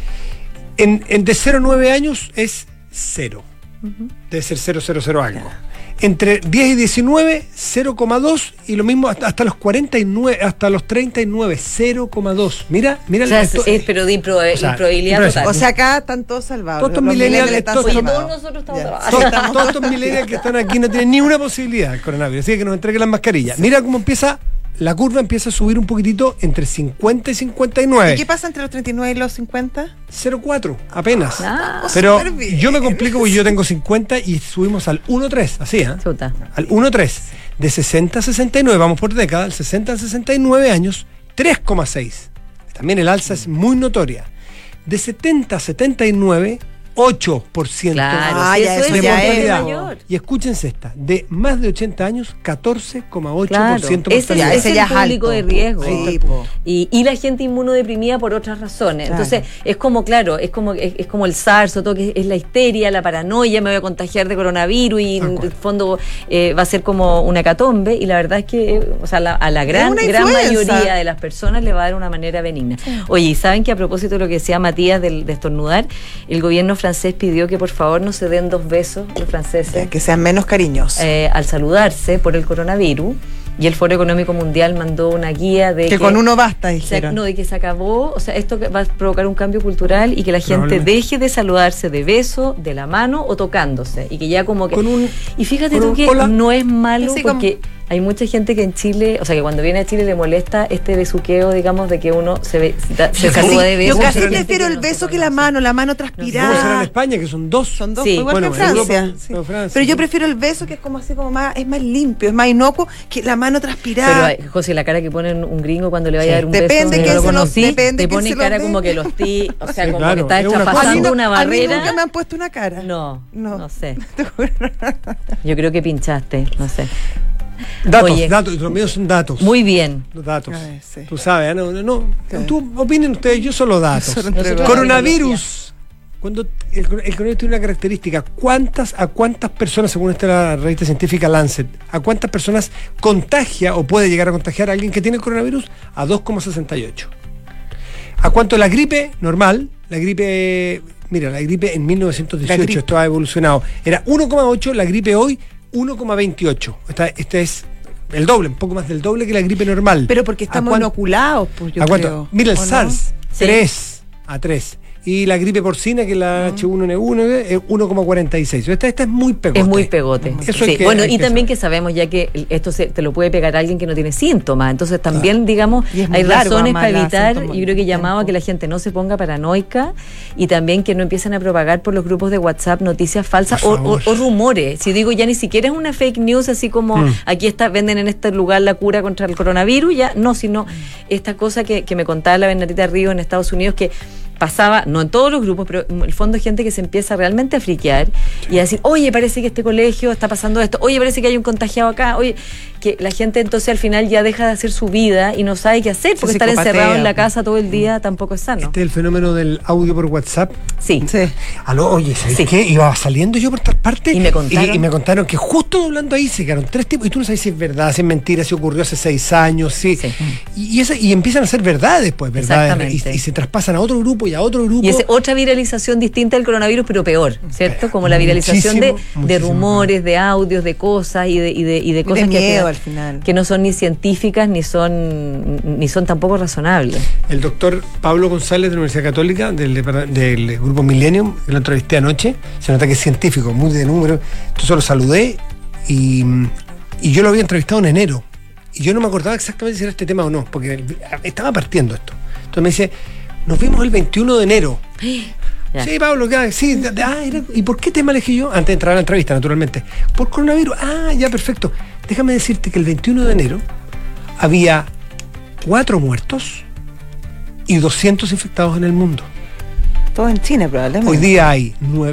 de 0 a 9 años es 0. Debe ser 0,00 algo. Entre 10 y 19, 0,2, y lo mismo hasta los 49, hasta los 39, 0,2. Mira, O sea, esto- pero de o sea, improbabilidad improviso. total. O sea, acá están todos salvados. Todos Los millennials están estos son- Oye, salvados. todos nosotros estamos Ya. trabajando. todos estos millennials que están aquí no tienen ni una posibilidad del coronavirus, así que nos entreguen las mascarillas. Mira cómo empieza, la curva empieza a subir un poquitito entre 50 y 59. ¿Y qué pasa entre los 39 y los 50? 0,4 apenas. Ah, Pero súper bien. yo me complico porque yo tengo 50 y subimos al 1,3, así, ¿eh? chuta. Al 1,3. De 60 a 69, vamos por década, del 60 a 69 años, 3,6. También el alza es muy notoria. De 70 a 79, 8%. Claro, Ah, sí, ya, eso eso es ya es mortalidad. mayor. Y escúchense esta, de más de 80 años, 14,8% Claro, ese mortalidad. es el ya es público alto. de riesgo. Sí, po. Y la gente inmunodeprimida por otras razones. Claro. Entonces, es como, claro, es como el SARS o todo, que es la histeria, la paranoia, me voy a contagiar de coronavirus y en el fondo va a ser como una hecatombe. Y la verdad es que, o sea, a la gran una gran influenza. mayoría de las personas le va a dar una manera benigna. Oye, ¿y saben que a propósito de lo que decía Matías de estornudar, el gobierno francés pidió que por favor no se den 2 besos los franceses Que sean menos cariñosos. al saludarse por el coronavirus? Y el Foro Económico Mundial mandó una guía de que con uno basta, dijeron. de que se acabó, o sea, esto va a provocar un cambio cultural y que la gente Probablemente. deje de saludarse de beso, de la mano o tocándose. Y que ya como que... Con un- y fíjate con tú un que hola. no es malo Así porque hay mucha gente que en Chile, o sea, que cuando viene a Chile le molesta este besuqueo, digamos, de que uno se saluda de beso. Yo casi Pero prefiero el beso que la mano ¿Cómo será en transpirada. España, que son 2? Son 2, Sí. igual Bueno, que en Francia. Europa, Sí. pero Francia, Pero yo sí. prefiero el beso, que es como así como más, es más limpio, es más inocuo que la mano Pero, transpirada. José, la cara que pone un gringo cuando le vaya a dar un Depende beso, quién no lo se lo- conocí, depende te quién pone se lo cara dé. como que lo estoy, o sea, Sí, como claro, que está es una cosa. traspasando una A mí barrera. nunca me han puesto una cara. No sé. Yo creo que pinchaste, no sé. Datos, Oye. datos, los míos son datos. Muy bien. Los datos. Ay, sí. Tú sabes, no. Claro. Tú opinen ustedes, yo solo datos. Solo entrego Coronavirus. Cuando el coronavirus tiene una característica, ¿a cuántas personas, según esta revista científica Lancet, a cuántas personas contagia o puede llegar a contagiar a alguien que tiene coronavirus? A 2,68. ¿A cuánto la gripe normal? La gripe en 1918, esto ha evolucionado. Era 1,8, la gripe hoy 1,28. Este es el doble, un poco más del doble que la gripe normal. Pero porque estamos ¿A cuánto? inoculados, pues yo ¿A cuánto? creo. Mira, el ¿O no? SARS, Sí. 3. Y la gripe porcina, que es la H1N1, es 1,46. Esta es muy pegote. Es muy pegote. Eso Sí. hay que- Bueno, hay y que también saber. que sabemos ya que esto te lo puede pegar a alguien que no tiene síntomas. Entonces también, digamos, Y es muy hay largo, razones además, para la evitar, síntoma- yo creo que llamaba a tiempo. que la gente no se ponga paranoica y también que no empiecen a propagar por los grupos de WhatsApp noticias falsas Por o favor. rumores. Si digo, ya ni siquiera es una fake news así como aquí venden en este lugar la cura contra el coronavirus, ya no, sino esta cosa que me contaba la Bernadita Ríos en Estados Unidos, que pasaba, no en todos los grupos, pero en el fondo hay gente que se empieza realmente a friquear y a decir, oye, parece que este colegio está pasando esto, oye, parece que hay un contagiado acá, oye, que la gente entonces al final ya deja de hacer su vida y no sabe qué hacer, porque estar psicopatea, encerrado en la pues. casa todo el día tampoco es sano. Este es el fenómeno del audio por WhatsApp. Sí. Sí. Aló, oye, ¿sabes Sí. qué? Iba saliendo yo por todas partes Y me contaron. y me contaron que justo doblando ahí se quedaron 3 tipos y tú no sabes si es verdad, si es mentira, si ocurrió hace 6 años, sí. Sí. Y empiezan a ser verdades, pues, verdades. Exactamente. Y se traspasan a otro grupo y a otro grupo. Y es otra viralización distinta del coronavirus, pero peor, ¿cierto? Como la viralización de Muchísimo rumores, de audios, de cosas y de cosas que miedo al final. que no son ni científicas ni son tampoco razonables. El doctor Pablo González de la Universidad Católica, del grupo Millennium, que lo entrevisté anoche, se nota que es científico, muy de números. Entonces lo saludé y yo lo había entrevistado en enero. Y yo no me acordaba exactamente si era este tema o no, porque estaba partiendo esto. Entonces me dice, nos vimos el 21 de enero. Ya. Sí, Pablo, sí. ¿Y por qué tema elegí yo? Antes de entrar a la entrevista, naturalmente. Por coronavirus. Ah, ya, perfecto. Déjame decirte que el 21 de enero había 4 muertos y 200 infectados en el mundo. Todo en China, probablemente. Hoy día hay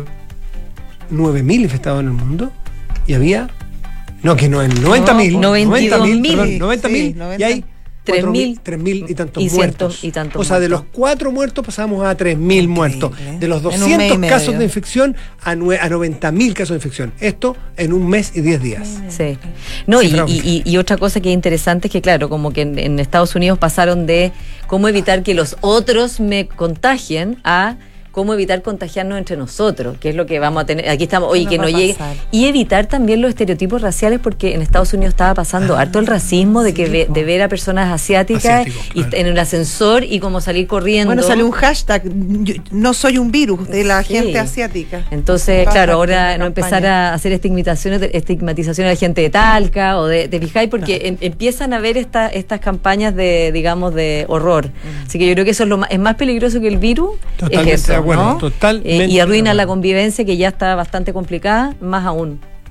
9.000 infectados en el mundo y había... No, que no, en 90.000. 92.000. 90.000 y hay 3.000 y tantos y muertos. cientos y tantos O sea, de los muertos. 4 muertos pasamos a 3.000 muertos. De los En un mes y 200 medio. casos de infección a 90.000 casos de infección. Esto en un mes y 10 días. Sí. No, Sí, claro. y otra cosa que es interesante es que, claro, como que en Estados Unidos pasaron de cómo evitar que los otros me contagien a cómo evitar contagiarnos entre nosotros, que es lo que vamos a tener. Aquí estamos, oye, No que va no a llegue. pasar. Y evitar también los estereotipos raciales, porque en Estados Unidos estaba pasando harto el racismo de que de ver a personas asiáticas Asiáticos, y claro. en el ascensor y como salir corriendo. Bueno, salió un hashtag, no soy un virus, de la Sí. gente asiática. Entonces, Baja claro, en ahora la no empezar campaña. a hacer estigmatización a la gente de Talca o de fijáis, porque empiezan a ver estas campañas de, digamos, de horror. Así que yo creo que eso es más peligroso que el virus. Totalmente es eso, de acuerdo, ¿no? totalmente Y arruina de la acuerdo. convivencia, que ya está bastante complicada, más aún.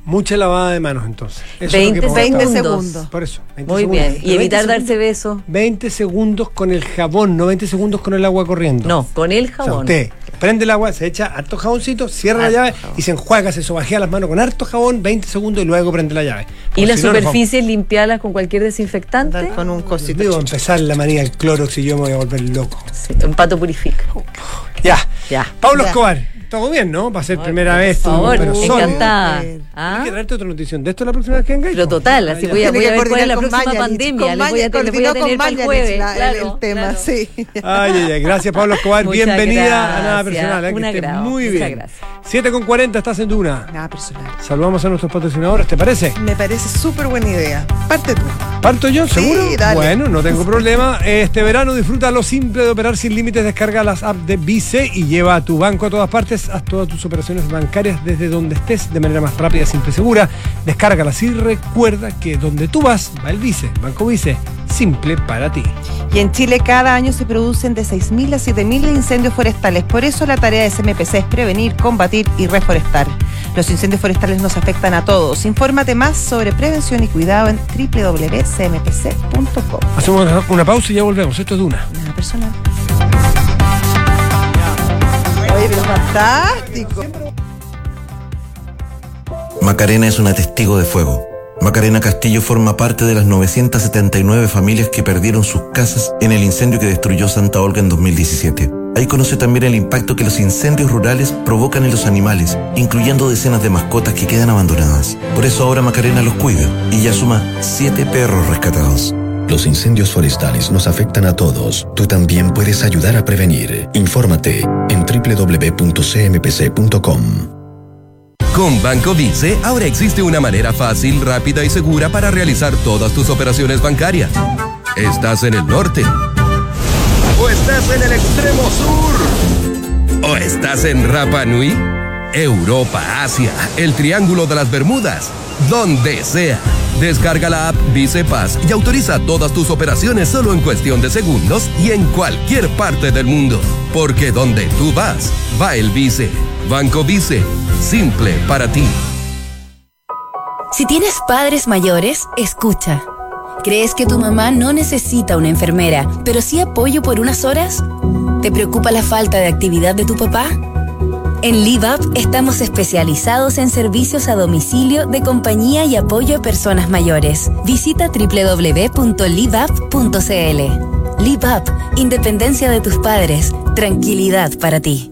Mucha lavada de manos, entonces. Eso 20 es lo que 20 segundos. segundos. Por eso. 20 Muy segundos. bien. Y evitar 20 darse besos. 20 segundos con el jabón, no 20 segundos con el agua corriendo. No, con el O sea, jabón. usted prende el agua, se echa harto jaboncito, cierra la Harto llave jabón. y se enjuaga, se sobajea las manos con harto jabón, 20 segundos y luego prende la llave. Y Porque las si no, nos vamos. superficies limpiarlas con cualquier desinfectante. Andar con un cosito. Digo, empezar la manía del Clorox y yo me voy a volver loco. Sí, un pato purifica. Ya. Ya. Pablo Ya. Escobar, todo bien, ¿no? Va a ser Ay, primera por vez. favor, pero sólido. encantada. Súper. ¿Ah? Hay que traerte otra notición de esto la próxima vez que vengáis. Pero total, así voy a Tiene que ver cuál es coordinar la con próxima Mañalich. pandemia. Con Les voy a Coordinó tener con para el Mañalich jueves. el tema, claro. sí. Ay, gracias Pablo Escobar, Muchas bienvenida a Nada gracias. Personal, que Un estés agrado. muy Muchas bien. gracias. 7:40, estás en Duna. Nada personal. Saludamos a nuestros patrocinadores, ¿te parece? Me parece súper buena idea. Parte tú. ¿Parto yo, Sí, seguro? dale. Bueno, no tengo problema. Este verano disfruta lo simple de operar sin límites. Descarga las apps de Vice y lleva a tu banco a todas partes. Haz todas tus operaciones bancarias desde donde estés de manera más rápida, simple y segura. Descárgalas y recuerda que donde tú vas, va el Vice. Banco Vice, simple para ti. Y en Chile cada año se producen de 6.000 a 7.000 incendios forestales. Por eso la tarea de SMPC es prevenir, combatir y reforestar. Los incendios forestales nos afectan a todos. Infórmate más sobre prevención y cuidado en www.cmpc.com. Hacemos una pausa y ya volvemos. Esto es Duna. Nada personal. Oye, pero fantástico. Macarena es una testigo de fuego. Macarena Castillo forma parte de las 979 familias que perdieron sus casas en el incendio que destruyó Santa Olga en 2017. Ahí conoce también el impacto que los incendios rurales provocan en los animales, incluyendo decenas de mascotas que quedan abandonadas. Por eso ahora Macarena los cuida y ya suma 7 perros rescatados. Los incendios forestales nos afectan a todos. Tú también puedes ayudar a prevenir. Infórmate en www.cmpc.com. Con Banco Vice, ahora existe una manera fácil, rápida y segura para realizar todas tus operaciones bancarias. ¿Estás en el norte? ¿O estás en el extremo sur? ¿O estás en Rapa Nui? Europa, Asia, el Triángulo de las Bermudas, donde sea. Descarga la app Vice Paz y autoriza todas tus operaciones solo en cuestión de segundos y en cualquier parte del mundo. Porque donde tú vas, va el Vice. Banco Vice, simple para ti. Si tienes padres mayores, escucha. ¿Crees que tu mamá no necesita una enfermera, pero sí apoyo por unas horas? ¿Te preocupa la falta de actividad de tu papá? En LiveUp estamos especializados en servicios a domicilio de compañía y apoyo a personas mayores. Visita www.liveup.cl. LiveUp, independencia de tus padres, tranquilidad para ti.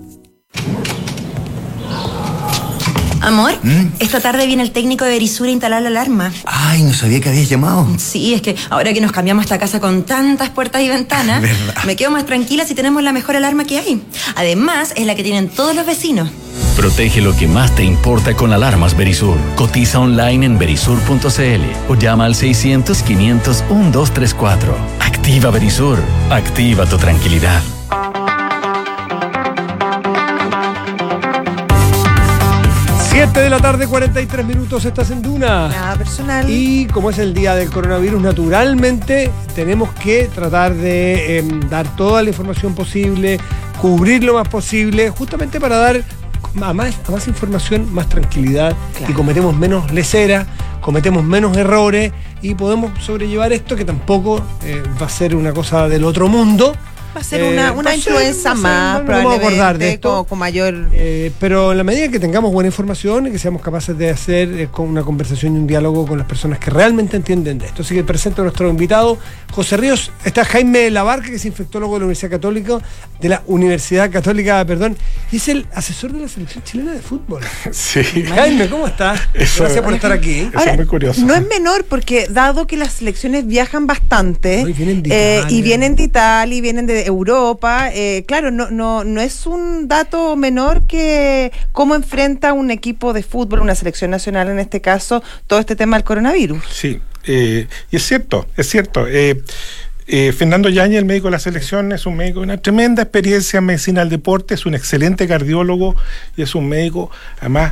Amor, esta tarde viene el técnico de Verisur a instalar la alarma. Ay, no sabía que habías llamado. Sí, es que ahora que nos cambiamos esta casa con tantas puertas y ventanas, ¿Verdad? me quedo más tranquila si tenemos la mejor alarma que hay. Además, es la que tienen todos los vecinos. Protege lo que más te importa con alarmas Verisur. Cotiza online en verisur.cl o llama al 600-500-1234. Activa Verisur. Activa tu tranquilidad. 7:43, estás en Duna. Nada personal. Y como es el día del coronavirus, naturalmente tenemos que tratar de dar toda la información posible, cubrir lo más posible, justamente para dar a más información, más tranquilidad, Claro. y cometemos menos leceras, cometemos menos errores y podemos sobrellevar esto, que tampoco va a ser una cosa del otro mundo. Va a ser una va a ser- influenza va a ser- más, no nos vamos a acordar de probablemente, esto. con mayor... Pero en la medida que tengamos buena información y que seamos capaces de hacer con una conversación y un diálogo con las personas que realmente entienden de esto. Así que presento a nuestro invitado, José Ríos. Está Jaime Labarca, que es infectólogo de la Universidad Católica, y es el asesor de la selección chilena de fútbol. Sí. Jaime, ¿cómo estás? Gracias por estar aquí. Eso es muy curioso. No es menor, porque dado que las selecciones viajan bastante, No, y vienen de Italia. y vienen de Italia, y vienen de Europa, claro, no es un dato menor que cómo enfrenta un equipo de fútbol, una selección nacional en este caso, todo este tema del coronavirus. Sí, y es cierto. Fernando Yáñez, el médico de la selección, es un médico de una tremenda experiencia en medicina del deporte, es un excelente cardiólogo y es un médico, además,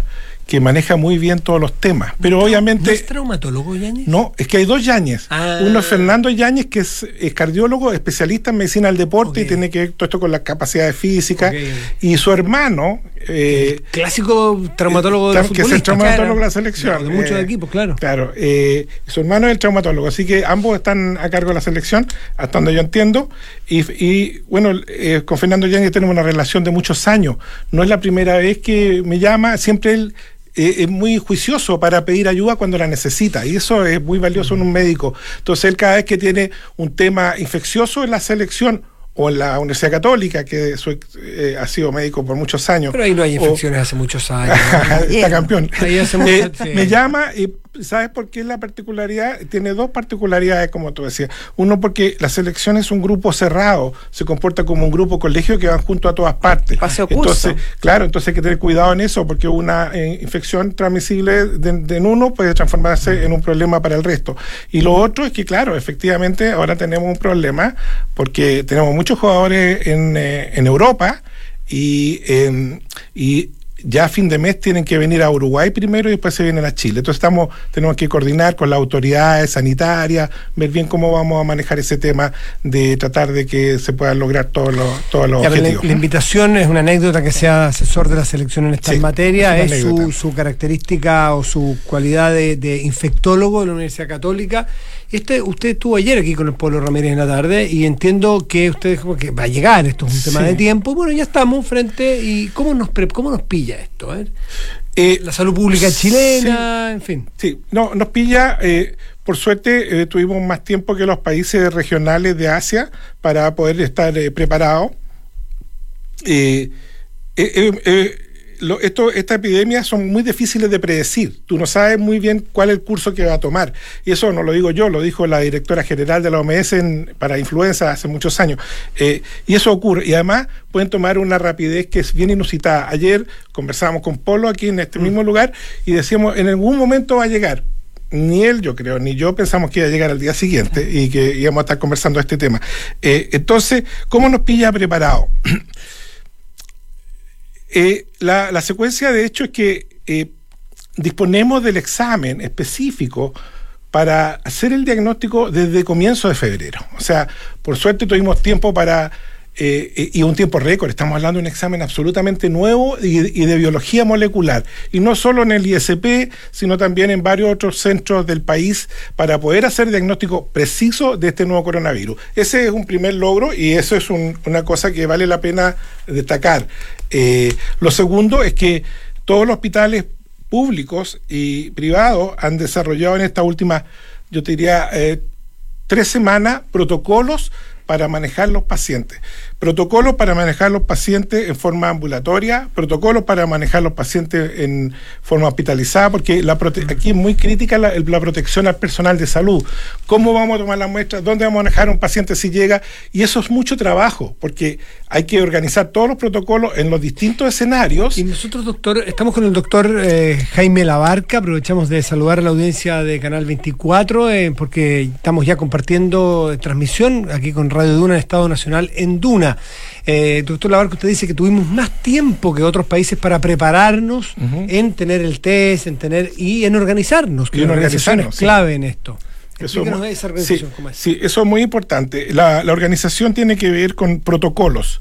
que maneja muy bien todos los temas. Pero obviamente... ¿No es traumatólogo, Yáñez? No, es que hay dos Yáñez. Uno es Fernando Yáñez, que es cardiólogo, especialista en medicina del deporte, y tiene que ver todo esto con las capacidades físicas. Y su hermano... clásico traumatólogo de que es el traumatólogo de la selección. De muchos equipos, claro. Claro. Su hermano es el traumatólogo, así que ambos están a cargo de la selección, hasta donde yo entiendo. Y bueno, con Fernando Yáñez tenemos una relación de muchos años. No es la primera vez que me llama, siempre él es muy juicioso para pedir ayuda cuando la necesita, y eso es muy valioso en un médico. Entonces él, cada vez que tiene un tema infeccioso en la selección o en la Universidad Católica, que ha sido médico por muchos años. Pero ahí no hay infecciones hace muchos años. Está campeón. Ahí hace me llama y ¿sabes por qué la particularidad? Tiene dos particularidades, como tú decías. Uno, porque la selección es un grupo cerrado, se comporta como un grupo colegio que van junto a todas partes. Entonces, claro, entonces hay que tener cuidado en eso, porque una infección transmisible en uno puede transformarse en un problema para el resto. Y lo otro es que, claro, efectivamente ahora tenemos un problema, porque tenemos muchos jugadores en Europa y ya a fin de mes tienen que venir a Uruguay primero y después se vienen a Chile. Entonces tenemos que coordinar con las autoridades sanitarias, ver bien cómo vamos a manejar ese tema de tratar de que se puedan lograr todos los objetivos. La invitación es una anécdota que sea asesor de la selección en esta materia, es su característica o su cualidad de infectólogo de la Universidad Católica. Usted estuvo ayer aquí con el Polo Ramírez en la tarde y entiendo que usted dijo que va a llegar, esto es un tema de tiempo. Bueno, ya estamos frente, y ¿cómo nos pilla esto? La salud pública chilena, en fin. Sí, no, nos pilla, por suerte tuvimos más tiempo que los países regionales de Asia para poder estar preparados. Esta epidemia son muy difíciles de predecir. Tú no sabes muy bien cuál es el curso que va a tomar. Y eso no lo digo yo, lo dijo la directora general de la OMS para influenza hace muchos años. Y eso ocurre. Y además pueden tomar una rapidez que es bien inusitada. Ayer conversábamos con Polo aquí en este mismo lugar y decíamos, en algún momento va a llegar. Ni él, yo creo, ni yo pensamos que iba a llegar al día siguiente y que íbamos a estar conversando de este tema. Entonces, ¿cómo nos pilla preparados? La secuencia, de hecho, es que disponemos del examen específico para hacer el diagnóstico desde comienzo de febrero. O sea, por suerte tuvimos tiempo y un tiempo récord. Estamos hablando de un examen absolutamente nuevo y de biología molecular. Y no solo en el ISP, sino también en varios otros centros del país para poder hacer diagnóstico preciso de este nuevo coronavirus. Ese es un primer logro y eso es una cosa que vale la pena destacar. Lo segundo es que todos los hospitales públicos y privados han desarrollado en estas últimas, yo te diría, 3 semanas protocolos para manejar los pacientes. Protocolos para manejar los pacientes en forma ambulatoria, protocolos para manejar los pacientes en forma hospitalizada, porque aquí es muy crítica la protección al personal de salud. ¿Cómo vamos a tomar las muestras? ¿Dónde vamos a manejar a un paciente si llega? Y eso es mucho trabajo, porque hay que organizar todos los protocolos en los distintos escenarios. Y nosotros, doctor, estamos con el doctor Jaime Labarca. Aprovechamos de saludar a la audiencia de Canal 24, porque estamos ya compartiendo transmisión aquí con Radio Duna, en Estado Nacional en Duna. Doctor Labarca, usted dice que tuvimos más tiempo que otros países para prepararnos en tener el test, en organizarnos, que la organización es clave en esto. Explícanos esa organización, ¿cómo es? Sí, eso es muy importante. La organización tiene que ver con protocolos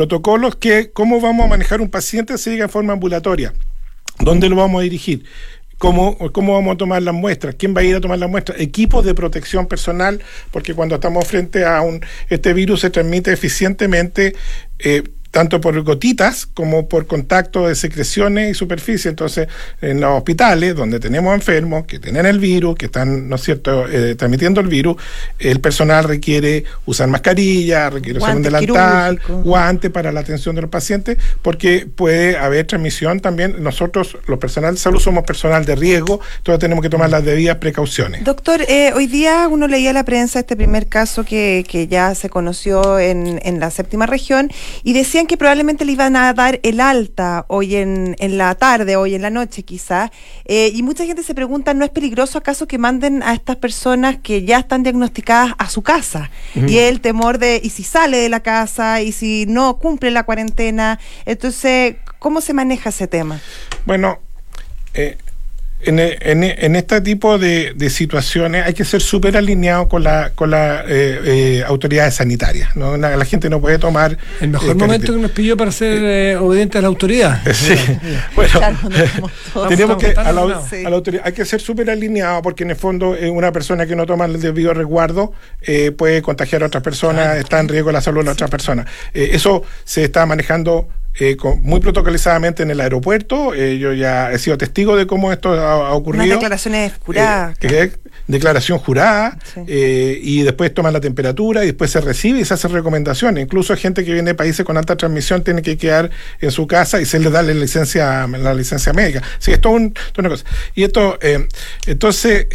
que cómo vamos a manejar un paciente si llega en forma ambulatoria, dónde lo vamos a dirigir, ¿Cómo vamos a tomar las muestras? ¿Quién va a ir a tomar las muestras? Equipos de protección personal, porque cuando estamos frente a este virus se transmite eficientemente tanto por gotitas como por contacto de secreciones y superficie. Entonces, en los hospitales donde tenemos enfermos que tienen el virus, que están, ¿no es cierto?, transmitiendo el virus, el personal requiere usar mascarilla, requiere usar un delantal, guante para la atención de los pacientes, porque puede haber transmisión también. Nosotros, los personal de salud, somos personal de riesgo, entonces tenemos que tomar las debidas precauciones. Doctor, hoy día uno leía en la prensa este primer caso que ya se conoció en la 7ª región, y decían que probablemente le iban a dar el alta hoy en la tarde, hoy en la noche quizás, y mucha gente se pregunta, ¿no es peligroso acaso que manden a estas personas que ya están diagnosticadas a su casa? Y el temor de, ¿y si sale de la casa? ¿Y si no cumple la cuarentena? Entonces, ¿cómo se maneja ese tema? Bueno, En este tipo de situaciones hay que ser súper alineado con las autoridades sanitarias, ¿no? La gente no puede tomar... El mejor momento que nos pilló para ser obediente a la autoridad. Sí. Bueno, tenemos que a la autoridad hay que ser súper alineado, porque en el fondo una persona que no toma el debido resguardo puede contagiar a otras personas, está en riesgo la salud de otras personas. Eso se está manejando muy protocolizadamente en el aeropuerto. Yo ya he sido testigo de cómo esto ha ocurrido. Unas declaraciones juradas. Declaración jurada, sí. Y después toman la temperatura y después se recibe y se hace recomendaciones. Incluso gente que viene de países con alta transmisión tiene que quedar en su casa y se le da la licencia médica. Sí, esto es una cosa. Y esto, entonces,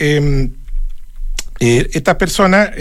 estas personas...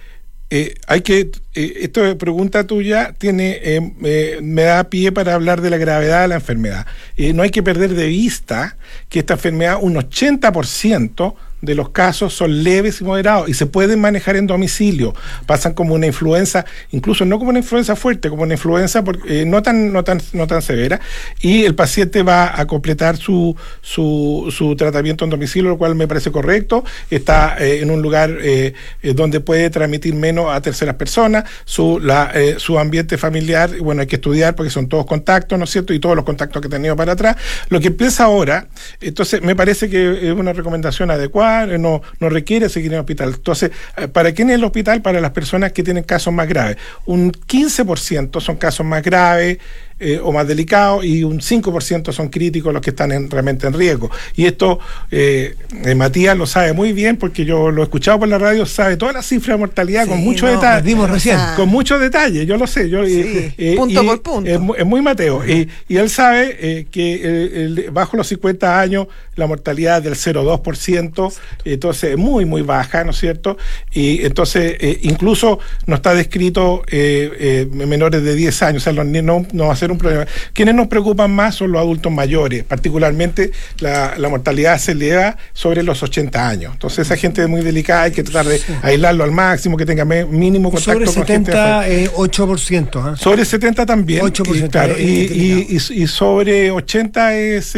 esta pregunta tuya me da pie para hablar de la gravedad de la enfermedad. No hay que perder de vista que esta enfermedad, un 80% de los casos son leves y moderados y se pueden manejar en domicilio. Pasan como una influenza, incluso no como una influenza fuerte, como una influenza no tan severa, y el paciente va a completar su tratamiento en domicilio, lo cual me parece correcto. Está en un lugar donde puede transmitir menos a terceras personas. Su ambiente familiar, bueno, hay que estudiar porque son todos contactos, ¿no es cierto? Y todos los contactos que he tenido para atrás. Lo que empieza ahora, entonces me parece que es una recomendación adecuada. No requiere seguir en el hospital. Entonces, ¿para quién es el hospital? Para las personas que tienen casos más graves. Un 15% son casos más graves o más delicados, y un 5% son críticos, los que están realmente en riesgo. Y esto Matías lo sabe muy bien, porque yo lo he escuchado por la radio, sabe todas las cifras de mortalidad con mucho detalle. Dimos recién. Con mucho detalle, yo lo sé. Punto por punto. Es muy Mateo. Y él sabe que bajo los 50 años la mortalidad es del 0,2%, entonces es muy, muy baja, ¿no es cierto? Y entonces incluso no está descrito menores de 10 años, o sea, no va a ser un problema. Quienes nos preocupan más son los adultos mayores, particularmente la mortalidad se eleva sobre los 80 años. Entonces esa gente es muy delicada, hay que tratar de aislarlo al máximo, que tenga mínimo contacto con gente. Sobre 70, 8%. Sobre 70 también. 8%. Claro, y sobre 80 es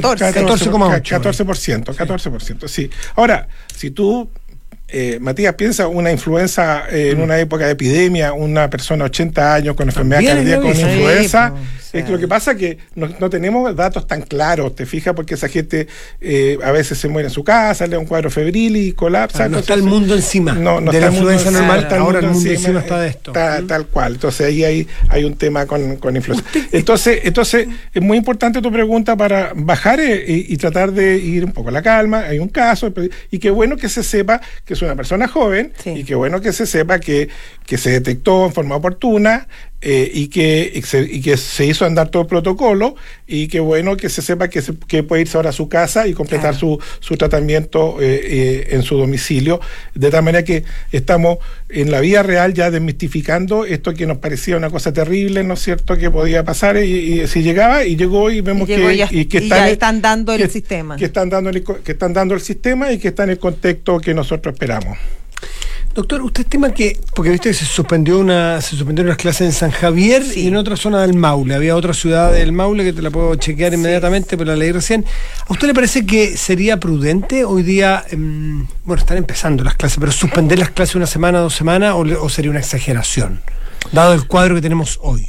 14%, sí. Ahora, si tú, Matías, piensa una influenza en una época de epidemia, una persona de 80 años con enfermedad cardíaca con influenza, lo que pasa es que no tenemos datos tan claros, ¿te fijas? Porque esa gente a veces se muere en su casa, le da un cuadro febril y colapsa. No está el mundo encima de la influenza normal, ahora el mundo encima está de esto. Tal cual. Entonces ahí hay un tema con influenza. Entonces es muy importante tu pregunta para bajar y tratar de ir un poco a la calma. Hay un caso, y qué bueno que se sepa que es una persona joven, y qué bueno que se sepa que se detectó en forma oportuna, y que se hizo andar todo el protocolo, y qué bueno que se sepa que puede irse ahora a su casa y completar su tratamiento en su domicilio, de tal manera que estamos en la vida real ya desmistificando esto que nos parecía una cosa terrible, ¿no es cierto?, que podía pasar, y si llegaba, y llegó, y vemos que están dando el sistema. Que están dando el sistema, y que está en el contexto que nosotros esperamos. Doctor, ¿usted estima que, porque viste que se suspendieron unas clases en San Javier y en otra zona del Maule, había otra ciudad del Maule que te la puedo chequear inmediatamente, pero la leí recién, ¿a usted le parece que sería prudente hoy día, están empezando las clases, pero suspender las clases una semana, 2 semanas, o sería una exageración, dado el cuadro que tenemos hoy?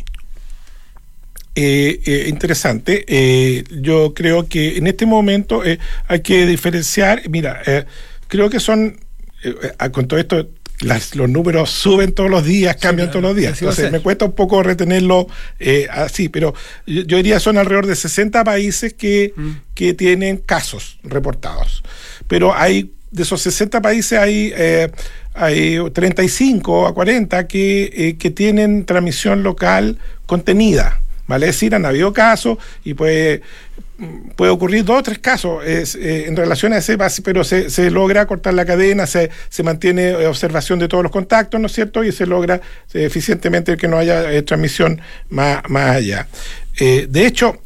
Interesante. Yo creo que en este momento hay que diferenciar, creo que son, con todo esto, los números suben todos los días, cambian todos los días, entonces me cuesta un poco retenerlo así, pero yo diría son alrededor de 60 países que tienen casos reportados, pero hay de esos 60 países hay 35 a 40 que tienen transmisión local contenida, ¿vale? Es decir, han habido casos y puede ocurrir 2 o 3 casos en relación a ese, pero se logra cortar la cadena, se mantiene observación de todos los contactos, ¿no es cierto? Y se logra eficientemente que no haya transmisión más allá. De hecho,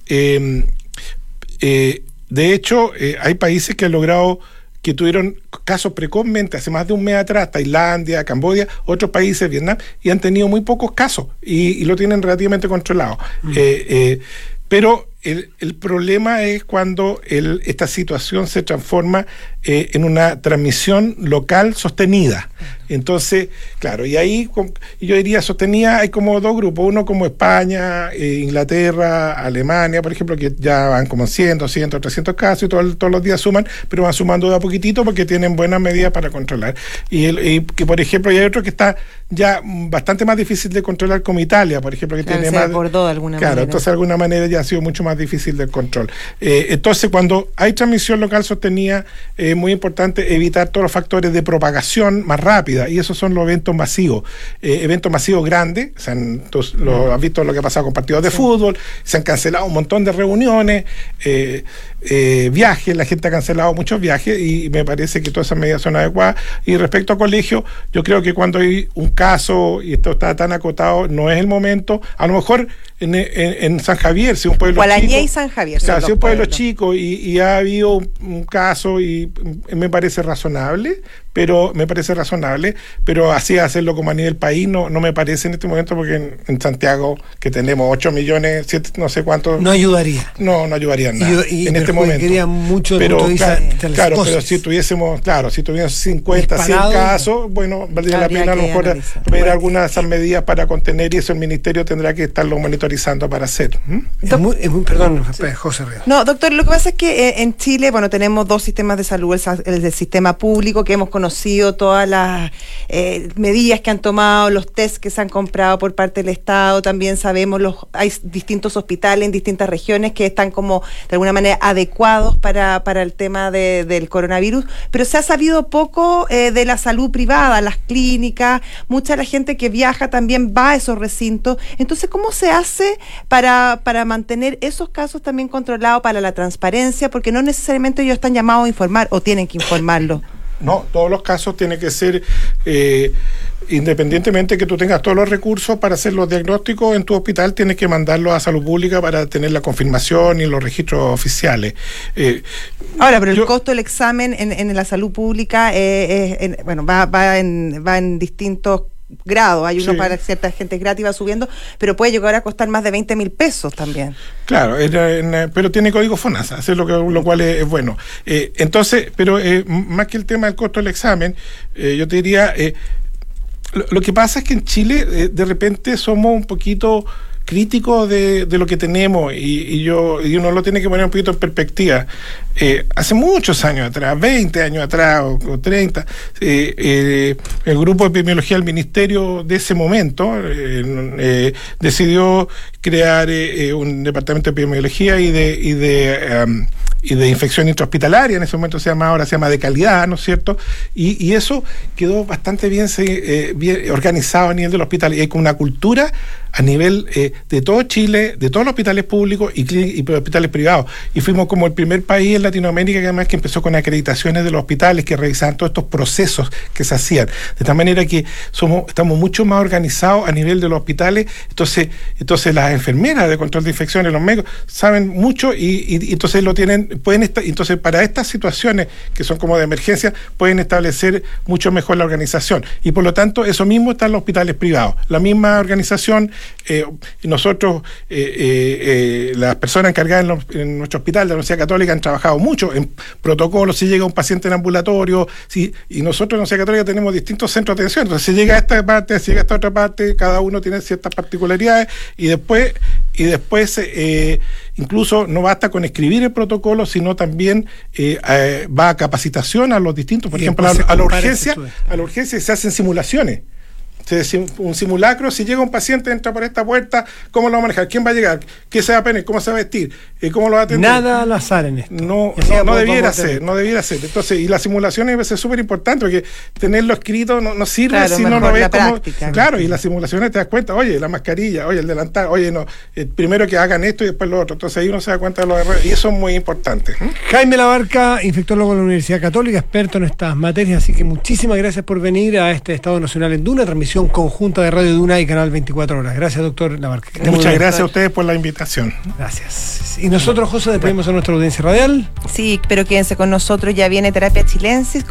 hay países que han logrado, que tuvieron casos precozmente hace más de un mes atrás, Tailandia, Camboya, otros países, Vietnam, y han tenido muy pocos casos y lo tienen relativamente controlado. Pero el problema es cuando esta situación se transforma en una transmisión local sostenida. Entonces, claro, y ahí yo diría sostenida, hay como dos grupos, uno como España, Inglaterra, Alemania, por ejemplo, que ya van como 100, 200, 300 casos y todos los días suman, pero van sumando de a poquitito porque tienen buenas medidas para controlar. Y que, por ejemplo, y hay otro que está ya bastante más difícil de controlar, como Italia, por ejemplo, que tiene se más... abordó de alguna manera. Claro, entonces de alguna manera ya ha sido mucho más difícil del control. Entonces, cuando hay transmisión local sostenida, es muy importante evitar todos los factores de propagación más rápida, y esos son los eventos masivos. Eventos masivos grandes, has visto lo que ha pasado con partidos de fútbol, se han cancelado un montón de reuniones, viajes, la gente ha cancelado muchos viajes, y me parece que todas esas medidas son adecuadas. Y respecto a colegios, yo creo que cuando hay un caso, y esto está tan acotado, no es el momento. A lo mejor en San Javier, si un pueblo Gualañé chico, y San Javier, claro, si un pueblo chico y ha habido un caso, y me parece razonable, pero así hacerlo como a nivel país no me parece en este momento, porque en Santiago, que tenemos 8 millones, 7, no sé cuántos, no ayudaría. No ayudaría en nada en este momento. Mucho pero pero si tuviésemos 50, 100 casos, bueno, valdría la pena a lo mejor ver algunas de esas medidas para contener, y eso el ministerio tendrá que estarlo monitorizando para hacer. Perdón, José Ríos. No, doctor, lo que pasa es que en Chile, bueno, tenemos dos sistemas de salud, el del sistema público, que hemos conocido todas las medidas que han tomado, los test que se han comprado por parte del Estado, también sabemos, hay distintos hospitales en distintas regiones que están como de alguna manera adecuados para el tema del coronavirus, pero se ha sabido poco de la salud privada, las clínicas, mucha de la gente que viaja también va a esos recintos. Entonces, ¿cómo se hace para mantener esos casos también controlados, para la transparencia? Porque no necesariamente ellos están llamados a informar o tienen que informarlo. No, todos los casos tienen que ser, independientemente que tú tengas todos los recursos para hacer los diagnósticos en tu hospital, tienes que mandarlos a Salud Pública para tener la confirmación y los registros oficiales. Ahora, pero el costo del examen en la salud pública va en distintos grados. Hay uno para cierta gente gratis, va subiendo, pero puede llegar a costar más de 20,000 pesos también. Claro, pero tiene código FONASA, lo cual es bueno. Entonces, pero más que el tema del costo del examen, yo te diría, lo que pasa es que en Chile de repente somos un poquito críticos de lo que tenemos, y uno lo tiene que poner un poquito en perspectiva. Hace muchos años atrás, 20 años atrás o 30, el grupo de epidemiología del ministerio de ese momento decidió crear un departamento de epidemiología y de infección intrahospitalaria. En ese momento ahora se llama de calidad, ¿no es cierto? Y eso quedó bastante bien organizado a nivel del hospital, y hay como una cultura a nivel de todo Chile, de todos los hospitales públicos y hospitales privados. Y fuimos como el primer país en Latinoamérica que además que empezó con acreditaciones de los hospitales que revisaban todos estos procesos que se hacían. De tal manera que estamos mucho más organizados a nivel de los hospitales. Entonces las enfermeras de control de infecciones, los médicos, saben mucho y entonces entonces para estas situaciones que son como de emergencia, pueden establecer mucho mejor la organización. Y por lo tanto, eso mismo está en los hospitales privados. La misma organización. Nosotros, las personas encargadas en nuestro hospital de la Universidad Católica han trabajado mucho en protocolos. Si llega un paciente en ambulatorio, y nosotros en la Universidad Católica tenemos distintos centros de atención. Entonces, si llega a esta parte, si llega a esta otra parte, cada uno tiene ciertas particularidades, y después incluso no basta con escribir el protocolo, sino también va a capacitación a los distintos, por ejemplo, a la urgencia se hacen simulaciones. Un simulacro, si llega un paciente, entra por esta puerta, ¿cómo lo va a manejar? ¿Quién va a llegar? ¿Qué se va a poner? ¿Cómo se va a vestir? ¿Cómo lo va a atender? Nada al azar en esto. No debiera ser. Entonces, y las simulaciones debe ser súper importante, porque tenerlo escrito no sirve si no lo ves como... Claro, y las simulaciones te das cuenta, oye, la mascarilla, oye, el delantal, oye, no, primero que hagan esto y después lo otro. Entonces ahí uno se da cuenta de los errores, y eso es muy importante. Jaime Labarca, infectólogo de la Universidad Católica, experto en estas materias, así que muchísimas gracias por venir a este Estado Nacional en Duna, transmisión conjunta de Radio Duna y Canal 24 Horas. Gracias, doctor Labarca. Muchas gracias a ustedes por la invitación. Gracias. Y nosotros, José, despedimos a nuestra audiencia radial. Sí, pero quédense con nosotros, ya viene Terapia Chilensis